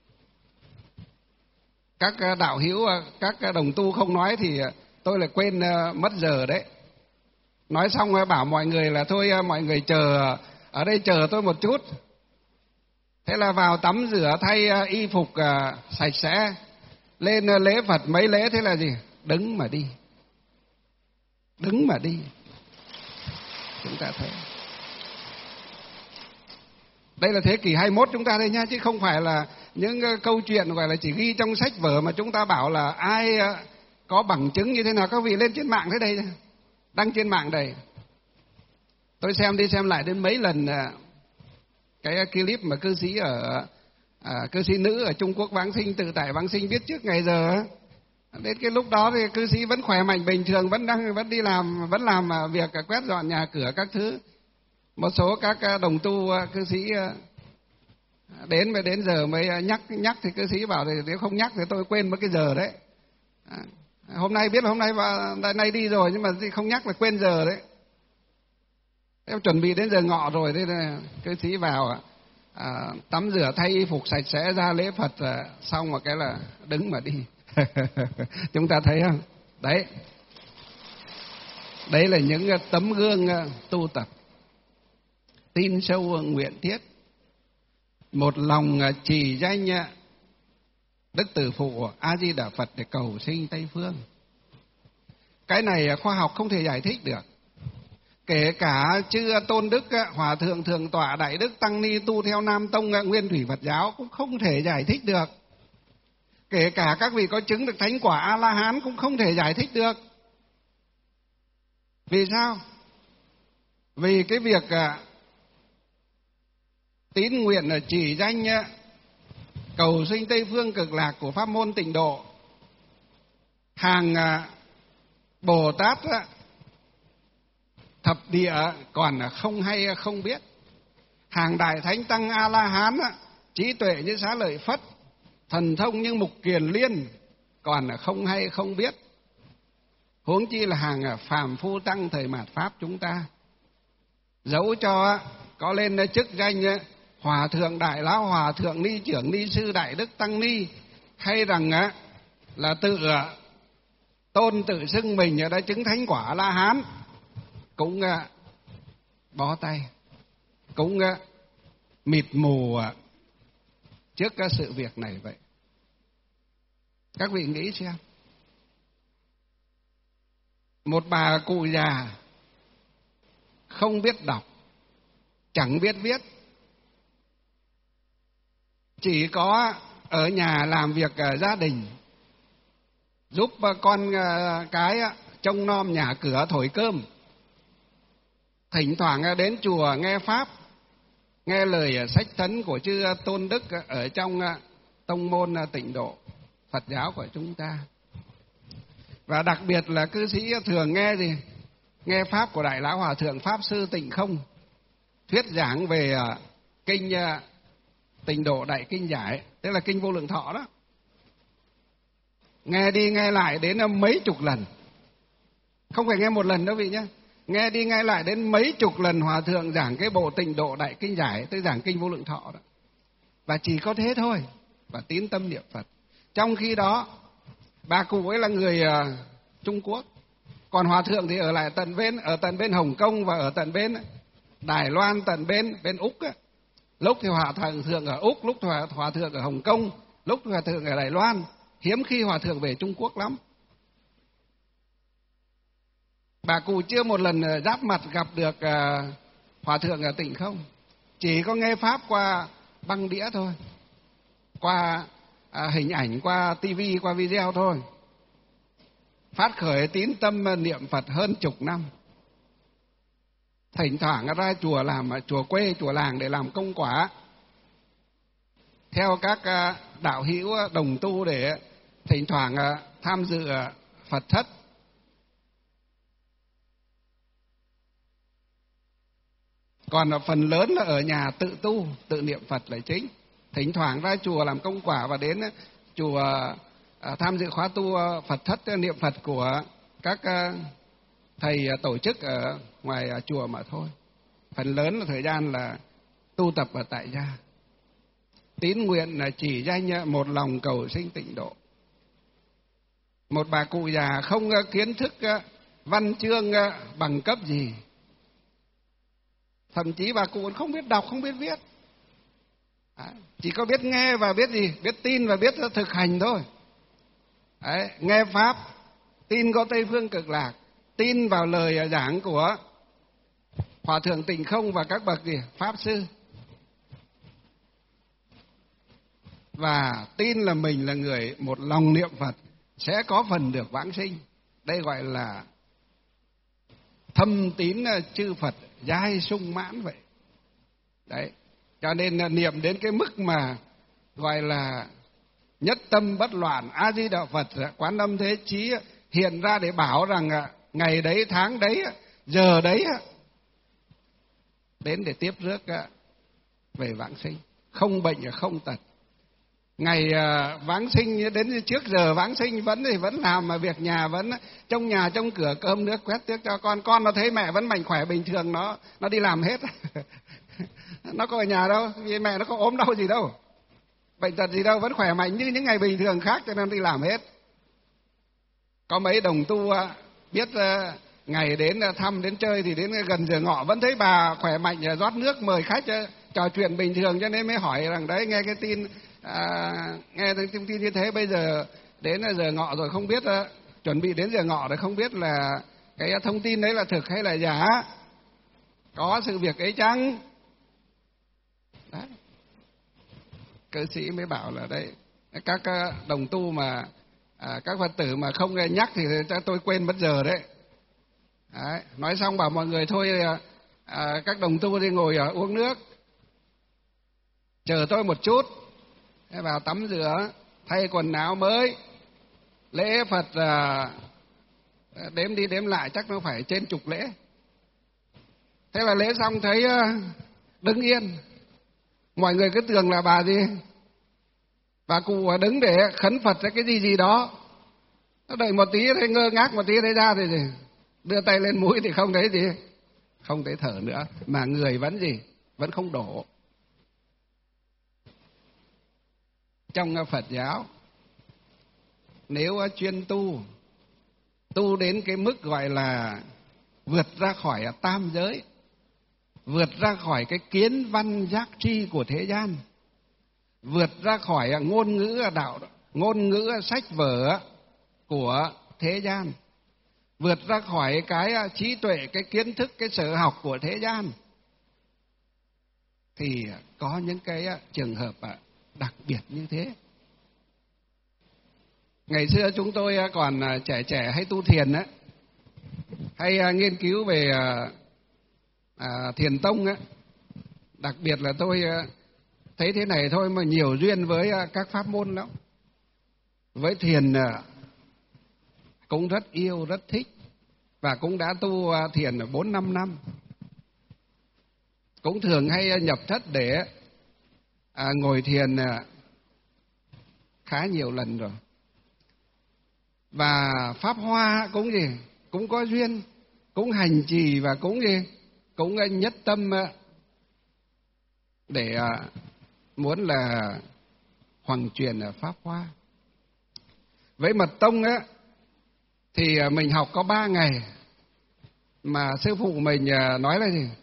Các đạo hữu, các đồng tu không nói thì tôi lại quên mất giờ đấy. Nói xong bảo mọi người là thôi mọi người chờ ở đây, chờ tôi một chút. Thế là vào tắm rửa thay y phục sạch sẽ, lên lễ Phật mấy lễ, thế là gì? Đứng mà đi. Đứng mà đi. Chúng ta thấy đây là thế kỷ 21 chúng ta đây nha, chứ không phải là những câu chuyện gọi là chỉ ghi trong sách vở mà chúng ta bảo là ai có bằng chứng như thế nào. Các vị lên trên mạng thế đây, đăng trên mạng đây. Tôi xem đi xem lại đến mấy lần cái clip mà cư sĩ nữ ở Trung Quốc vãng sinh, tự tại vãng sinh, biết trước ngày giờ. Đến cái lúc đó thì cư sĩ vẫn khỏe mạnh bình thường, vẫn đi làm, vẫn làm việc quét dọn nhà cửa các thứ. Một số các đồng tu cư sĩ đến giờ mới nhắc thì cư sĩ bảo thì nếu không nhắc thì tôi quên mất cái giờ đấy. Hôm nay biết là hôm nay đi rồi, nhưng mà không nhắc là quên giờ đấy. Em chuẩn bị đến giờ ngọ rồi, thế là cư sĩ vào tắm rửa thay y phục sạch sẽ ra lễ Phật, xong một cái là đứng mà đi. Chúng ta thấy không? Đấy là những tấm gương tu tập. Tin sâu nguyện thiết, một lòng trì danh Đức Từ Phụ A Di Đà Phật để cầu sinh Tây Phương. Cái này khoa học không thể giải thích được. Kể cả chư Tôn Đức, Hòa Thượng Thượng Tọa, Đại Đức Tăng Ni tu theo Nam Tông Nguyên Thủy Phật giáo cũng không thể giải thích được. Kể cả các vị có chứng được thánh quả A-la-hán cũng không thể giải thích được. Vì sao? Vì cái việc tín nguyện chỉ danh cầu sinh Tây Phương cực lạc của pháp môn Tịnh Độ, hàng Bồ Tát thập địa còn không hay không biết, hàng Đại Thánh Tăng A-la-hán trí tuệ như Xá Lợi Phất, thần thông như Mục Kiền Liên còn không hay không biết, huống chi là hàng phàm phu tăng thời mạt pháp chúng ta. Dẫu cho có lên chức danh Hòa Thượng, Đại Lão Hòa Thượng, Ni Trưởng, Ni Sư, Đại Đức Tăng Ni, hay rằng là tự tự xưng mình đã chứng thánh quả La Hán, cũng bó tay, cũng mịt mù trước cái sự việc này vậy. Các vị nghĩ xem, một bà cụ già không biết đọc, chẳng biết viết, chỉ có ở nhà làm việc gia đình, giúp con cái trông nom nhà cửa, thổi cơm, thỉnh thoảng đến chùa nghe pháp, nghe lời sách thấn của chư Tôn Đức ở trong tông môn Tịnh Độ Phật giáo của chúng ta. Và đặc biệt là cư sĩ thường nghe gì? Nghe pháp của Đại Lão Hòa Thượng Pháp Sư Tịnh Không thuyết giảng về kinh Tịnh Độ Đại Kinh Giải, tức là kinh Vô Lượng Thọ đó. Nghe đi nghe lại đến mấy chục lần, không phải nghe một lần đâu vị nhé, nghe đi nghe lại đến mấy chục lần Hòa Thượng giảng cái bộ Tịnh Độ Đại Kinh Giải, tức giảng kinh Vô Lượng Thọ đó. Và chỉ có thế thôi, và tín tâm niệm Phật. Trong khi đó bà cụ ấy là người Trung Quốc, còn Hòa Thượng thì ở lại tận bên Hồng Kông và ở tận bên Đài Loan, tận bên Úc ấy. Lúc thì Hòa Thượng ở Úc, lúc thì Hòa Thượng ở Hồng Kông, lúc thì Hòa Thượng ở Đài Loan. Hiếm khi Hòa Thượng về Trung Quốc lắm. Bà cụ chưa một lần giáp mặt gặp được Hòa Thượng ở Tịnh Không, chỉ có nghe pháp qua băng đĩa thôi, qua hình ảnh, qua tivi, qua video thôi. Phát khởi tín tâm niệm Phật hơn chục năm. Thỉnh thoảng ra chùa làm, chùa quê, chùa làng để làm công quả, theo các đạo hữu đồng tu để thỉnh thoảng tham dự Phật thất. Còn phần lớn là ở nhà tự tu, tự niệm Phật là chính. Thỉnh thoảng ra chùa làm công quả và đến chùa tham dự khóa tu Phật thất niệm Phật của các thầy tổ chức ở ngoài chùa mà thôi. Phần lớn là thời gian là tu tập ở tại gia. tín nguyện là chỉ danh một lòng cầu sinh tịnh độ. Một bà cụ già không kiến thức văn chương bằng cấp gì, thậm chí bà cụ không biết đọc không biết viết, chỉ có biết nghe và biết gì, biết tin và biết thực hành thôi. Đấy, nghe pháp, tin có Tây Phương Cực Lạc, tin vào lời giảng của Hòa Thượng Tịnh Không và các bậc gì pháp sư, và tin là mình là người một lòng niệm Phật sẽ có phần được vãng sinh. Đây gọi là thâm tín chư Phật giai sung mãn vậy. Đấy, cho nên niệm đến cái mức mà gọi là nhất tâm bất loạn, A Di Đà Phật, Quán Âm Thế Chí hiện ra để bảo rằng ngày đấy, tháng đấy, giờ đấy đến để tiếp rước về vãng sinh, không bệnh và không tật. Ngày vãng sinh đến trước giờ vãng sinh vẫn làm mà việc nhà, vẫn trong nhà trong cửa, cơm nước quét tước cho con nó thấy mẹ vẫn mạnh khỏe bình thường, nó đi làm hết. Nó có ở nhà đâu, vì mẹ nó có ốm đau gì đâu, bệnh tật gì đâu, vẫn khỏe mạnh như những ngày bình thường khác, cho nên đi làm hết. Có mấy đồng tu biết ngày đến thăm đến chơi thì đến gần giờ ngọ vẫn thấy bà khỏe mạnh, rót nước mời khách, trò chuyện bình thường, cho nên mới hỏi rằng đấy, nghe cái tin nghe thông tin như thế, bây giờ đến giờ ngọ rồi không biết chuẩn bị đến giờ ngọ rồi không biết là cái thông tin đấy là thực hay là giả, có sự việc ấy chăng? Đấy, cư sĩ mới bảo là đấy, các đồng tu mà các Phật tử mà không nhắc thì tôi quên mất giờ đấy. Đấy, nói xong bảo mọi người thôi, các đồng tu đi ngồi uống nước, chờ tôi một chút. Thế vào tắm rửa, thay quần áo mới, lễ Phật đếm đi đếm lại chắc nó phải trên chục lễ. Thế là lễ xong thấy đứng yên, mọi người cứ tưởng là bà gì, bà cụ đứng để khấn Phật cái gì đó. Nó đợi một tí thấy ngơ ngác một tí thấy ra thì gì, đưa tay lên mũi thì không thấy gì, không thấy thở nữa, mà người vẫn gì, vẫn không đổ. Trong Phật giáo, nếu chuyên tu đến cái mức gọi là vượt ra khỏi tam giới, vượt ra khỏi cái kiến văn giác tri của thế gian, vượt ra khỏi ngôn ngữ đạo, ngôn ngữ sách vở của thế gian, vượt ra khỏi cái trí tuệ, cái kiến thức, cái sở học của thế gian, thì có những cái trường hợp đặc biệt như thế. Ngày xưa chúng tôi còn trẻ hay tu thiền á, hay nghiên cứu về thiền tông á, đặc biệt là tôi thấy thế này thôi mà nhiều duyên với các pháp môn lắm. Với thiền cũng rất yêu, rất thích, và cũng đã tu thiền 4-5 năm. Cũng thường hay nhập thất để ngồi thiền khá nhiều lần rồi. Và pháp hoa cũng gì, cũng có duyên, cũng hành trì và cũng gì, cũng nhất tâm để muốn là hoằng truyền pháp hoa. Với mật tông á thì mình học có 3 ngày, mà sư phụ mình nói là gì?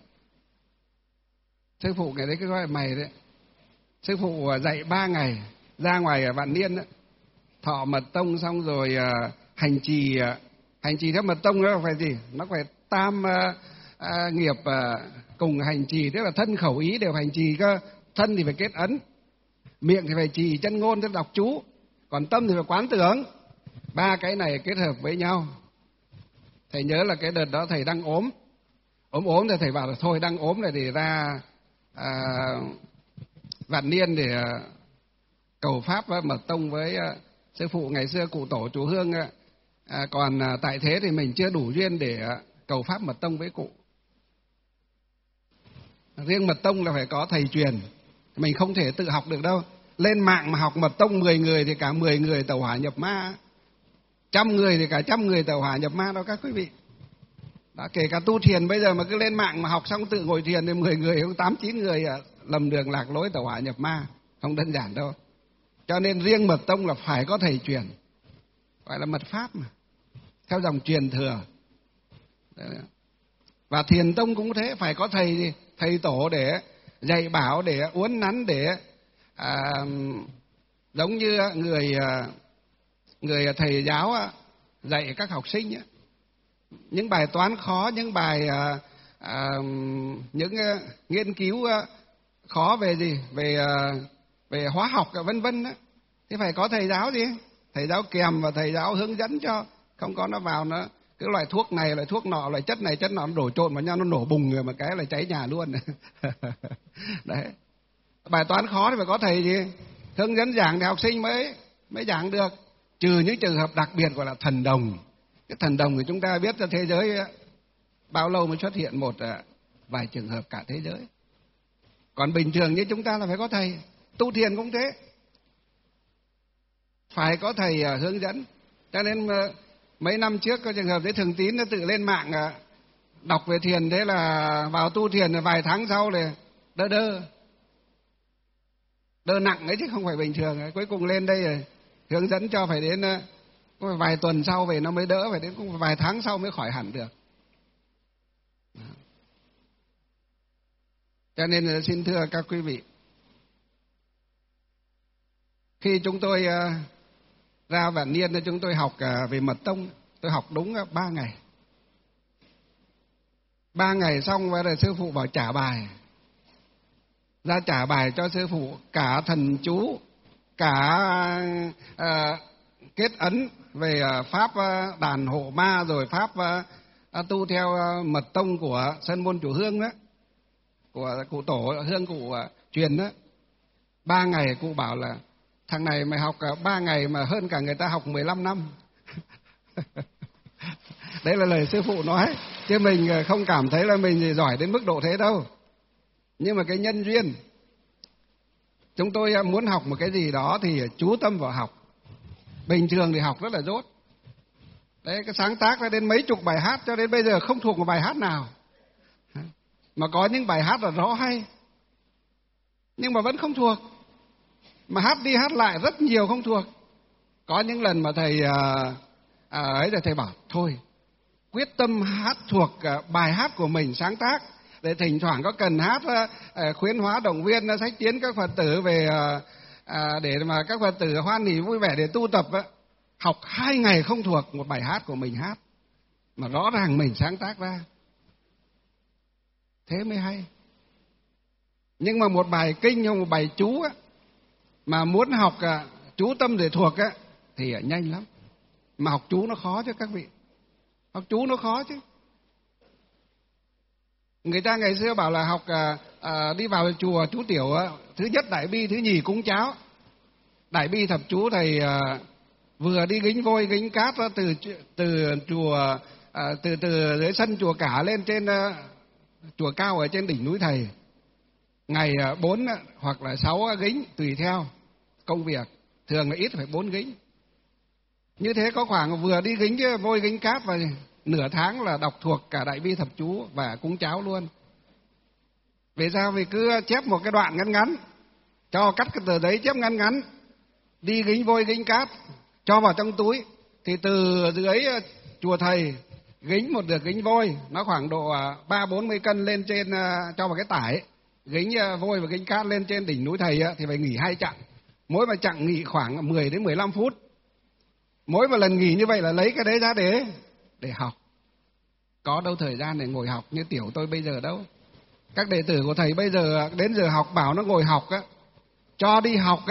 Sư phụ ngày đấy cứ gọi mày đấy. Sư phụ dạy 3 ngày, ra ngoài Vạn Niên đó, thọ mật tông xong rồi hành trì theo mật tông đó phải gì? Nó phải tam nghiệp cùng hành trì, tức là thân khẩu ý đều hành trì cơ. Thân thì phải kết ấn, miệng thì phải trì chân ngôn, tức đọc chú, còn tâm thì phải quán tưởng. 3 cái này kết hợp với nhau. Thầy nhớ là cái đợt đó thầy đang ốm thì thầy bảo là thôi đang ốm này thì ra Vạn Niên để cầu pháp mật tông với sư phụ. Ngày xưa cụ tổ chú Hương còn tại thế thì mình chưa đủ duyên để cầu pháp mật tông với cụ. Riêng mật tông là phải có thầy truyền, mình không thể tự học được đâu. Lên mạng mà học mật tông 10 người thì cả 10 người tẩu hỏa nhập ma, 100 người thì cả 100 người tẩu hỏa nhập ma đâu các quý vị. Đã kể cả tu thiền bây giờ mà cứ lên mạng mà học xong tự ngồi thiền thì 10 người, 8-9 người lầm đường lạc lối tẩu hỏa nhập ma. không đơn giản đâu. Cho nên riêng mật tông là phải có thầy truyền, gọi là mật pháp mà, theo dòng truyền thừa. Và thiền tông cũng thế, phải có thầy tổ để dạy bảo, để uốn nắn, để giống như người thầy giáo dạy các học sinh ấy, những bài toán khó, những bài những nghiên cứu khó về gì, về hóa học vân vân á, thì phải có thầy giáo gì, thầy giáo kèm và thầy giáo hướng dẫn cho, không có nó vào nó cái loại thuốc này, loại thuốc nọ, loại chất này chất nọ nó đổ trộn vào nhau, nó nổ bùng người mà cái là cháy nhà luôn. Đấy, bài toán khó thì phải có thầy gì hướng dẫn giảng để học sinh mới giảng được. Trừ những trường hợp đặc biệt gọi là thần đồng. Cái thần đồng thì chúng ta biết trên thế giới bao lâu mới xuất hiện một vài trường hợp cả thế giới. Còn bình thường như chúng ta là phải có thầy. Tu thiền cũng thế, phải có thầy hướng dẫn. Cho nên mấy năm trước có trường hợp đấy, Thường Tín nó tự lên mạng đọc về thiền, thế là vào tu thiền vài tháng sau thì đơ nặng ấy chứ không phải bình thường ấy. Cuối cùng lên đây rồi hướng dẫn cho phải đến vài tuần sau về nó mới đỡ, phải đến cũng vài tháng sau mới khỏi hẳn được. Cho nên xin thưa các quý vị, khi chúng tôi ra Vạn Niên chúng tôi học về mật tông, tôi học đúng 3 ngày. 3 ngày xong rồi sư phụ bảo trả bài. Ra trả bài cho sư phụ cả thần chú, cả kết ấn về pháp đàn hộ ma, rồi pháp tu theo mật tông của Sơn Môn Chủ Hương đó, của cụ tổ Hương cụ truyền đó. 3 ngày cụ bảo là thằng này mày học 3 ngày mà hơn cả người ta học 15 năm. Đấy là lời sư phụ nói, chứ mình không cảm thấy là mình giỏi đến mức độ thế đâu. Nhưng mà cái nhân duyên, chúng tôi muốn học một cái gì đó thì chú tâm vào học. Bình thường thì học rất là dốt. Đấy, cái sáng tác ra đến mấy chục bài hát cho đến bây giờ không thuộc một bài hát nào. Mà có những bài hát là rõ hay, nhưng mà vẫn không thuộc. Mà hát đi hát lại rất nhiều không thuộc. Có những lần mà thầy ấy là thầy bảo thôi, quyết tâm hát thuộc bài hát của mình sáng tác, để thỉnh thoảng có cần hát khuyến hóa động viên sách tiến các Phật tử về để mà các Phật tử hoan hỉ vui vẻ để tu tập. Học 2 ngày không thuộc một bài hát của mình hát, mà rõ ràng mình sáng tác ra, thế mới hay. Nhưng mà một bài kinh hoặc một bài chú mà muốn học chú tâm để thuộc thì nhanh lắm. Mà học chú nó khó chứ các vị, học chú nó khó chứ. Người ta ngày xưa bảo là học đi vào chùa chú tiểu, thứ nhất đại bi, thứ nhì cúng cháo. Đại bi thập chú thầy vừa đi gính vôi gính cát từ chùa từ dưới sân chùa cả lên trên chùa cao ở trên đỉnh núi thầy, ngày 4 hoặc là 6 gính tùy theo công việc, thường là ít phải 4 gính. Như thế có khoảng vừa đi gính vôi gính cát và nửa tháng là đọc thuộc cả đại bi thập chú và cúng cháo luôn. Vì sao? Vì cứ chép một cái đoạn ngắn ngắn, cho cắt cái tờ giấy chép ngắn ngắn, đi gính vôi gính cát cho vào trong túi, thì từ dưới chùa thầy gính một được gính vôi nó khoảng độ 30-40 cân lên trên, cho vào cái tải gính vôi và gính cát lên trên đỉnh núi thầy thì phải nghỉ 2 chặng, mỗi một chặng nghỉ khoảng 10 đến 15 phút. Mỗi một lần nghỉ như vậy là lấy cái đấy ra để học. Có đâu thời gian để ngồi học như tiểu tôi bây giờ đâu. Các đệ tử của thầy bây giờ đến giờ học bảo nó ngồi học cho đi học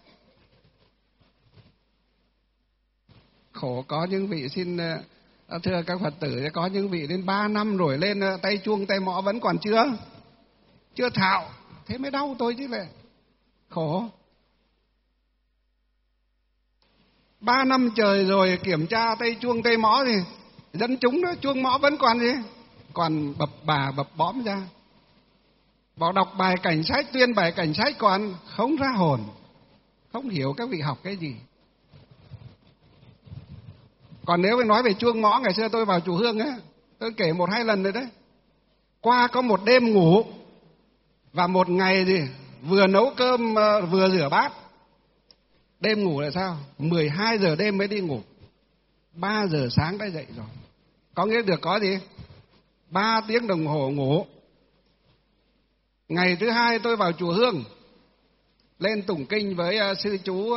khổ. Có những vị xin thưa các Phật tử, có những vị đến 3 năm rồi lên tay chuông tay mõ vẫn còn chưa thạo, thế mới đau tôi chứ lệ, khổ. 3 năm trời rồi kiểm tra tay chuông tay mõ thì dẫn chúng đó, chuông mõ vẫn còn gì, còn bập bà bập bõm ra. Bảo đọc bài cảnh sách, tuyên bài cảnh sách còn không ra hồn, không hiểu các vị học cái gì. Còn nếu phải nói về chuông mõ, ngày xưa tôi vào chùa Hương tôi kể 1-2 lần rồi đấy. Qua có một đêm ngủ và một ngày vừa nấu cơm vừa rửa bát. Đêm ngủ là sao? 12 giờ đêm mới đi ngủ, 3 giờ sáng đã dậy rồi. Có nghĩa được có gì? 3 tiếng đồng hồ ngủ. Ngày thứ hai tôi vào chùa Hương, lên tụng kinh với sư chú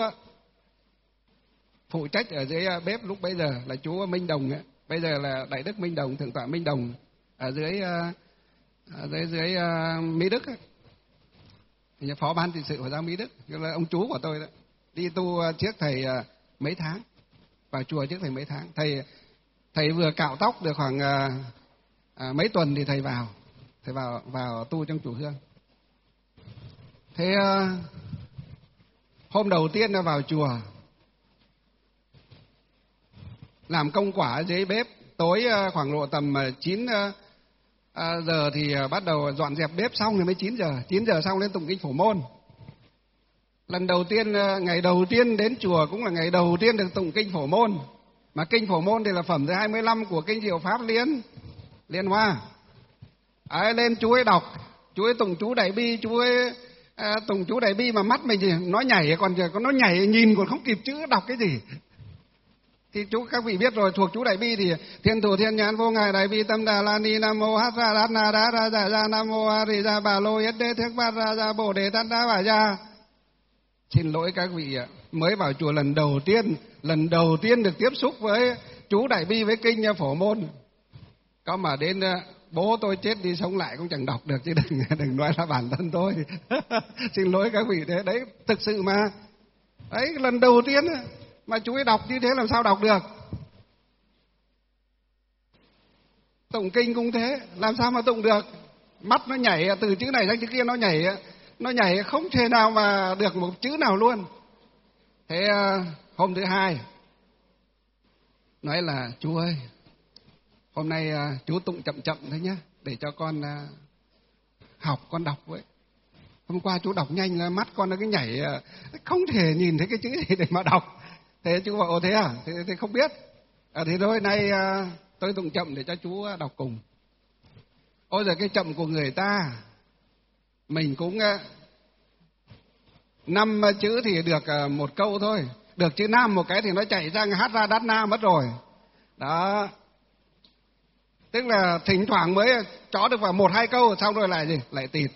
phụ trách ở dưới bếp lúc bấy giờ là chú Minh Đồng ấy. Bây giờ là Đại Đức Minh Đồng, Thượng tọa Minh Đồng ở dưới Mỹ Đức ấy. Phó ban trị sự của giáo Mỹ Đức, là ông chú của tôi đó. Đi tu trước thầy mấy tháng, vào chùa trước thầy mấy tháng. Thầy vừa cạo tóc được khoảng mấy tuần thì thầy vào tu trong chùa Hương. Thế hôm đầu tiên là vào chùa làm công quả dưới bếp. Tối khoảng độ tầm 9 giờ thì bắt đầu dọn dẹp bếp xong rồi mới 9 giờ. 9 giờ xong lên tụng kinh Phổ Môn. Lần đầu tiên, ngày đầu tiên đến chùa cũng là ngày đầu tiên được tụng kinh Phổ Môn. Mà kinh Phổ Môn thì là phẩm thứ 25 của kinh Diệu Pháp Liên Hoa. Ấy, lên chú ấy đọc, chú ấy tụng chú Đại Bi, chú ấy tụng chú Đại Bi mà mắt mình thì nó nhảy, còn nó nhảy nhìn còn không kịp chữ đọc cái gì. Thì các vị biết rồi, thuộc chú Đại Bi thì Thiên Thủ Thiên Nhãn Vô Ngại Đại Bi Tâm Đà La Ni Nam Mô Hát Ra Đát Na Đá Ra Dạ Ra Nam Mô A Di Đà Bà Lô Yết Đế Thức Bát Ra Ra Bồ Đề Tát Đá Bà Gia. Xin lỗi các vị ạ, mới vào chùa lần đầu tiên được tiếp xúc với chú Đại Bi với kinh Phổ Môn. Có mà đến bố tôi chết đi sống lại cũng chẳng đọc được, chứ đừng nói là bản thân tôi. Xin lỗi các vị, đấy thực sự mà. Đấy, lần đầu tiên mà chú ấy đọc như thế làm sao đọc được. Tụng kinh cũng thế, làm sao mà tụng được. Mắt nó nhảy từ chữ này sang chữ kia, nó nhảy không thể nào mà được một chữ nào luôn. Thế hôm thứ hai nói là chú ơi, hôm nay chú tụng chậm chậm thôi nhé, để cho con học, con đọc vậy. Hôm qua chú đọc nhanh, mắt con nó cứ nhảy, không thể nhìn thấy cái chữ gì để mà đọc. Thế chú bảo, ồ thế à? Thế không biết. Thế thôi, nay tôi tụng chậm để cho chú đọc cùng. Ôi giời, cái chậm của người ta, mình cũng 5 chữ thì được một câu thôi. Được chữ Nam một cái thì nó chạy sang Hát Ra Đát Na mất rồi. Đó. Tức là thỉnh thoảng mới chó được vào 1-2 câu, xong rồi lại gì? Lại tịt.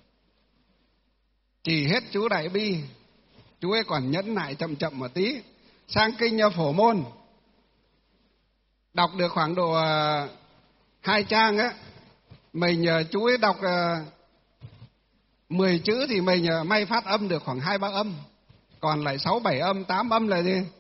Chỉ hết chú Đại Bi, chú ấy còn nhẫn nại chậm chậm một tí. Sang kinh Phổ Môn, đọc được khoảng độ 2 trang á, mình chú ấy đọc 10 chữ thì mình may phát âm được khoảng 2-3 âm, còn lại 6-7 âm, 8 âm là gì?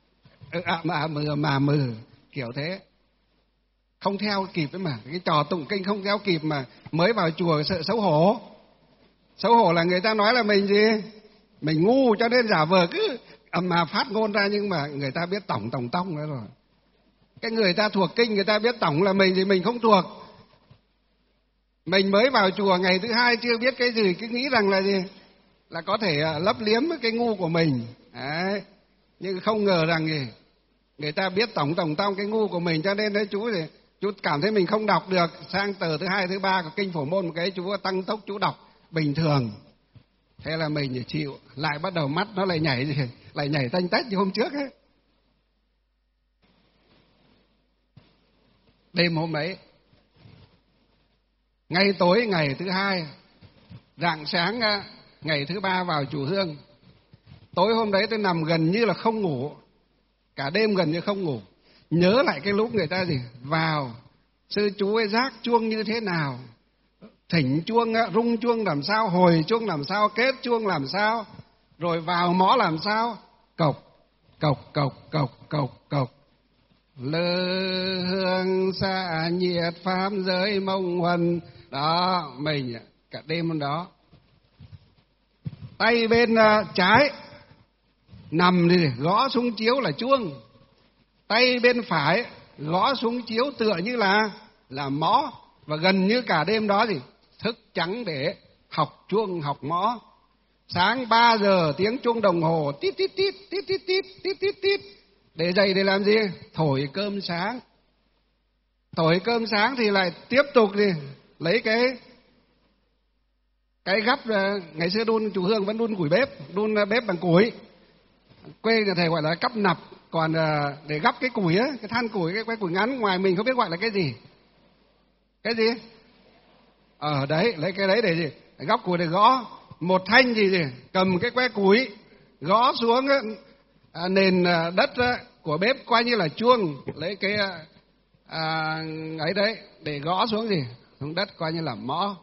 Mừ kiểu thế. Không theo kịp ấy mà, cái trò tụng kinh không theo kịp mà. Mới vào chùa sợ xấu hổ. Xấu hổ là người ta nói là mình gì? Mình ngu cho nên giả vờ cứ mà phát ngôn ra, nhưng mà người ta biết tổng tông nữa rồi. Cái người ta thuộc kinh, người ta biết tổng là mình thì mình không thuộc. Mình mới vào chùa ngày thứ hai chưa biết cái gì, cứ nghĩ rằng là gì? Là có thể lấp liếm cái ngu của mình. Đấy. Nhưng không ngờ rằng gì? Người ta biết tổng tông cái ngu của mình, cho nên đấy chú cảm thấy mình không đọc được. Sang tờ thứ 2, thứ 3 của kinh Phổ Môn một cái, chú tăng tốc chú đọc bình thường. Thế là mình chịu, lại bắt đầu mắt nó lại nhảy tanh tách như hôm trước ấy. Đêm hôm ấy, ngay tối ngày thứ 2, rạng sáng ngày thứ 3 vào chùa Hương. Tối hôm đấy tôi nằm gần như là không ngủ, cả đêm gần như không ngủ. Nhớ lại cái lúc người ta gì vào, sư chú ấy rác chuông như thế nào, thỉnh chuông, rung chuông làm sao, hồi chuông làm sao, kết chuông làm sao, rồi vào mõ làm sao, cộc cộc cộc cộc cộc cộc. Lư hương xa nhiệt pháp giới mông huân. Đó, mình cả đêm hôm đó. Tay bên trái nằm thì gõ xuống chiếu là chuông, tay bên phải gõ xuống chiếu tựa như là mõ. Và gần như cả đêm đó thì thức trắng để học chuông, học mõ. Sáng 3 giờ tiếng chuông đồng hồ tít tít tít tít tít tít tít tít tít. Để dậy để làm gì? Thổi cơm sáng. Thổi cơm sáng thì lại tiếp tục gì? Lấy Cái gắp ngày xưa đun chủ Hương vẫn đun củi bếp, đun bếp bằng củi. Quê nhà thầy gọi là cắp nặp, còn để gắp cái củi á, cái than củi, cái củi ngắn ngoài mình không biết gọi là cái gì. Cái gì? Đấy, lấy cái đấy để gì? Để gắp củi để gõ. Một thanh gì, cầm cái que củi gõ xuống nền đất của bếp coi như là chuông, lấy cái ấy đấy để gõ xuống gì? Xuống đất coi như là mõ.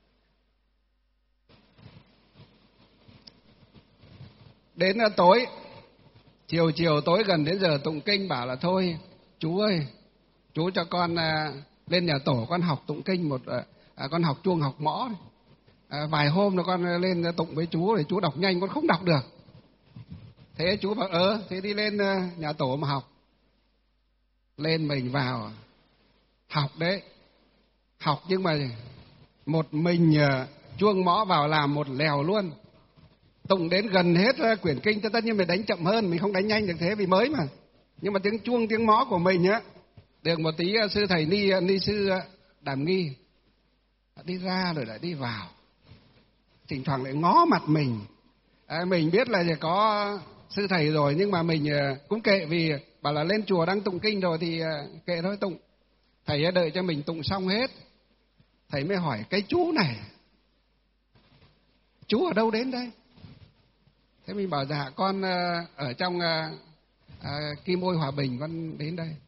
Đến tối, chiều tối gần đến giờ tụng kinh bảo là thôi chú ơi, chú cho con lên nhà tổ con học tụng kinh con học chuông học mõ. Vài hôm nữa con lên tụng với chú để chú đọc nhanh, con không đọc được. Thế chú bảo thế đi lên nhà tổ mà học. Lên mình vào học đấy, học nhưng mà một mình chuông mõ vào làm một lèo luôn. Tụng đến gần hết quyển kinh, tất nhiên mình đánh chậm hơn, mình không đánh nhanh được thế vì mới mà. Nhưng mà tiếng chuông tiếng mõ của mình á, được một tí sư thầy ni sư Đàm Nghi đi ra rồi lại đi vào, thỉnh thoảng lại ngó mặt mình. Mình biết là có sư thầy rồi nhưng mà mình cũng kệ, vì bảo là lên chùa đang tụng kinh rồi thì kệ thôi tụng. Thầy đợi cho mình tụng xong hết, thầy mới hỏi cái chú này, chú ở đâu đến đây? Thế mình bảo dạ con ở trong Kim Ôi Hòa Bình con đến đây.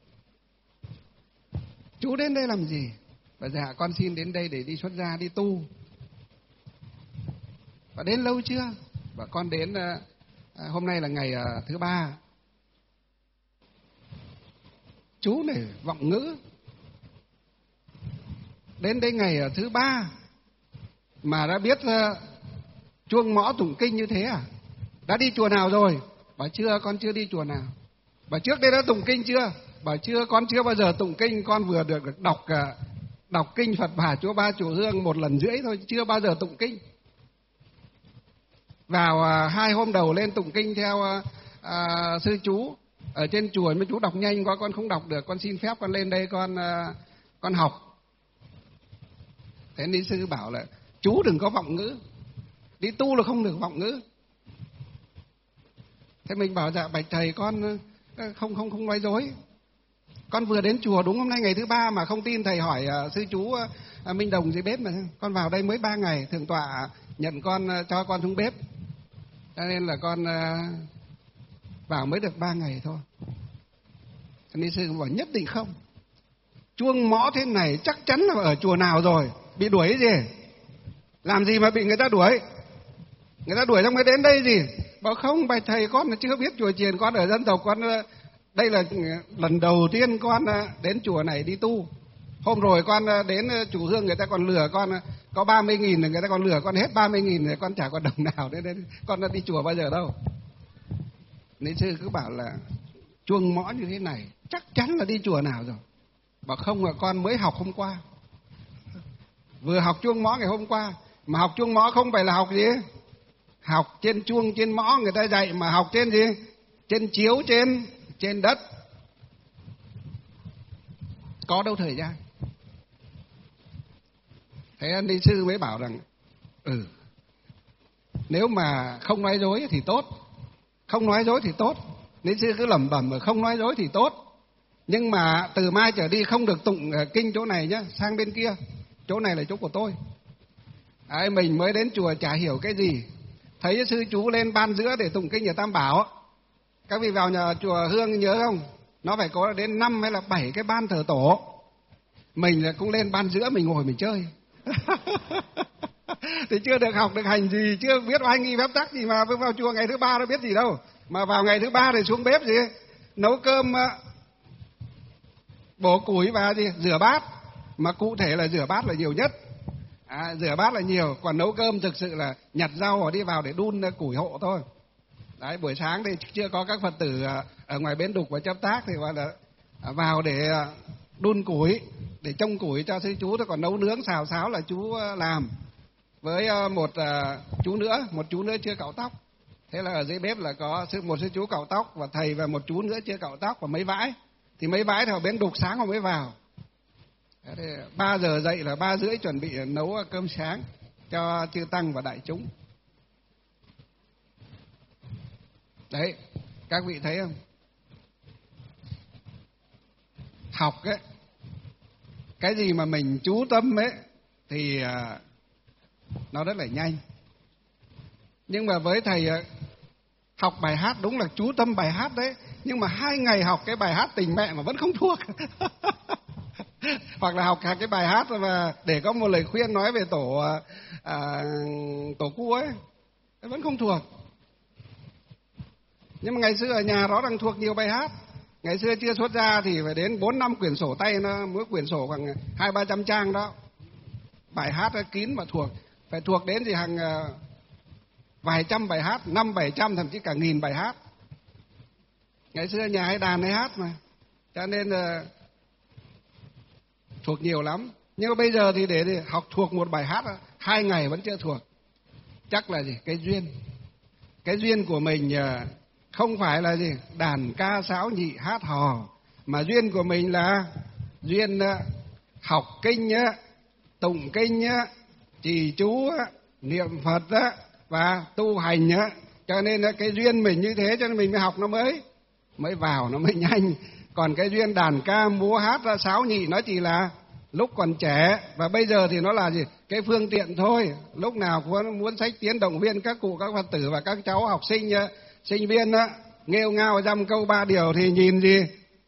Chú đến đây làm gì? Bảo dạ con xin đến đây để đi xuất gia đi tu. Và đến lâu chưa? Và con đến hôm nay là ngày thứ 3. Chú này vọng ngữ. Đến đây ngày thứ 3 mà đã biết chuông mõ tụng kinh như thế à? Đã đi chùa nào rồi? Bảo chưa, con chưa đi chùa nào. Bảo trước đây đã tụng kinh chưa? Bảo chưa, con chưa bao giờ tụng kinh, con vừa được đọc kinh Phật Bà Chúa Ba Chùa Hương 1 lần rưỡi thôi, chưa bao giờ tụng kinh. Vào 2 hôm đầu lên tụng kinh theo sư chú ở trên chùa, mấy chú đọc nhanh quá con không đọc được, con xin phép con lên đây con học. Thế ni sư bảo là chú đừng có vọng ngữ, đi tu là không được vọng ngữ. Thế mình bảo dạ bạch thầy con không nói dối. Con vừa đến chùa đúng hôm nay ngày thứ 3 mà không tin thầy hỏi sư chú Minh Đồng dưới bếp mà. Con vào đây mới 3 ngày, thượng tọa nhận con cho con xuống bếp. Cho nên là con vào mới được 3 ngày thôi. Ni sư bảo nhất định không. Chuông mõ thế này chắc chắn là ở chùa nào rồi, bị đuổi gì? Làm gì mà bị người ta đuổi? Người ta đuổi xong mới đến đây gì? Bảo không, bạch thầy con chưa biết chùa chiền, con ở dân tộc, con đây là lần đầu tiên con đến chùa này đi tu. Hôm rồi con đến chủ Hương người ta còn lừa con có 30.000, người ta còn lừa con hết 30.000 rồi, con chả có đồng nào nên con đã đi chùa bao giờ đâu. Nên sư cứ bảo là chuông mõ như thế này chắc chắn là đi chùa nào rồi. Bảo không, là con mới học hôm qua, vừa học chuông mõ ngày hôm qua. Mà học chuông mõ không phải là học gì, học trên chuông trên mõ người ta dạy, mà học trên gì? Trên chiếu, trên đất. Có đâu thời gian. Thế anh đi sư mới bảo rằng nếu mà không nói dối thì tốt, không nói dối thì tốt. Nên sư cứ lẩm bẩm mà không nói dối thì tốt. Nhưng mà từ mai trở đi không được tụng kinh chỗ này nhá, sang bên kia. Chỗ này là chỗ của tôi. Mình mới đến chùa chả hiểu cái gì, thấy sư chú lên ban giữa để tụng kinh ở Tam Bảo. Các vị vào nhà chùa Hương nhớ không? Nó phải có đến 5 hay là 7 cái ban thờ tổ. Mình cũng lên ban giữa, mình ngồi mình chơi. Thì chưa được học được hành gì, chưa biết oai nghi phép tắc gì mà vào chùa ngày thứ 3 nó biết gì đâu. Mà vào ngày thứ 3 thì xuống bếp gì? Nấu cơm, bổ củi và gì? Rửa bát. Mà cụ thể là rửa bát là nhiều nhất. Rửa bát là nhiều, còn nấu cơm thực sự là nhặt rau và đi vào để đun củi hộ thôi. Đấy, buổi sáng thì chưa có các Phật tử ở ngoài bến đục và chấp tác thì gọi là vào để đun củi, để trông củi cho sư chú thôi. Còn nấu nướng xào xáo là chú làm với một chú nữa chưa cạo tóc. Thế là ở dưới bếp là có một sư chú cạo tóc và thầy và một chú nữa chưa cạo tóc và mấy vãi. Thì mấy vãi thì ở bến đục sáng họ mới vào. 3 giờ dậy là 3 rưỡi chuẩn bị nấu cơm sáng. cho chư tăng và đại chúng. Đấy, các vị thấy không? Học ấy, cái gì mà mình chú tâm ấy thì nó rất là nhanh. Nhưng mà với thầy học bài hát đúng là chú tâm bài hát đấy, nhưng mà 2 ngày học cái bài hát Tình Mẹ mà vẫn không thuộc. Hoặc là học cái bài hát mà để có một lời khuyên nói về tổ cu ấy, vẫn không thuộc. Nhưng mà ngày xưa ở nhà rõ ràng thuộc nhiều bài hát. Ngày xưa chưa xuất ra thì phải đến 4-5 quyển sổ tay, nó mỗi quyển sổ khoảng 200-300 trang đó. Bài hát kín mà thuộc. Phải thuộc đến thì hàng vài trăm bài hát, 500-700 thậm chí cả 1000 bài hát. Ngày xưa nhà hay đàn hay hát mà, cho nên thuộc nhiều lắm. Nhưng mà bây giờ thì để học thuộc một bài hát 2 ngày vẫn chưa thuộc. Chắc là gì? Cái duyên. Cái duyên của mình không phải là gì? Đàn ca sáo nhị hát hò, mà duyên của mình là duyên học kinh, tụng kinh, trì chú, niệm Phật và tu hành. Cho nên cái duyên mình như thế, cho nên mình mới học nó mới vào, nó mới nhanh. Còn cái duyên đàn ca múa hát sáo nhị nó chỉ là lúc còn trẻ, và bây giờ thì nó là gì? Cái phương tiện thôi. Lúc nào cũng muốn xách tiến động viên các cụ, các Phật tử và các cháu học sinh, sinh viên nghêu ngao dăm câu 3 điều thì nhìn gì?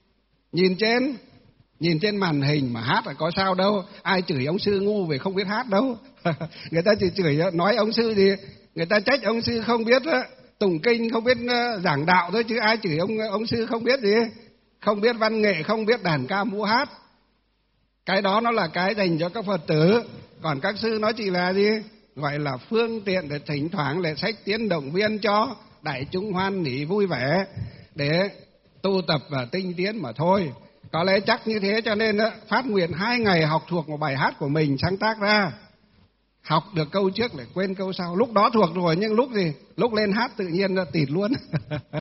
Nhìn trên màn hình mà hát là có sao đâu. Ai chửi ông sư ngu về không biết hát đâu. Người ta chỉ chửi nói ông sư gì, người ta trách ông sư không biết tụng kinh, không biết giảng đạo thôi, chứ ai chửi ông sư không biết gì, không biết văn nghệ, không biết đàn ca múa hát. Cái đó nó là cái dành cho các Phật tử. Còn các sư nó chỉ là gì? Gọi là phương tiện để thỉnh thoảng để xách tiến động viên cho đại chúng hoan hỉ vui vẻ, để tu tập và tinh tiến mà thôi. Có lẽ chắc như thế cho nên phát nguyện 2 ngày học thuộc một bài hát của mình sáng tác ra. Học được câu trước lại quên câu sau. Lúc đó thuộc rồi nhưng lúc gì? Lúc lên hát tự nhiên tịt luôn.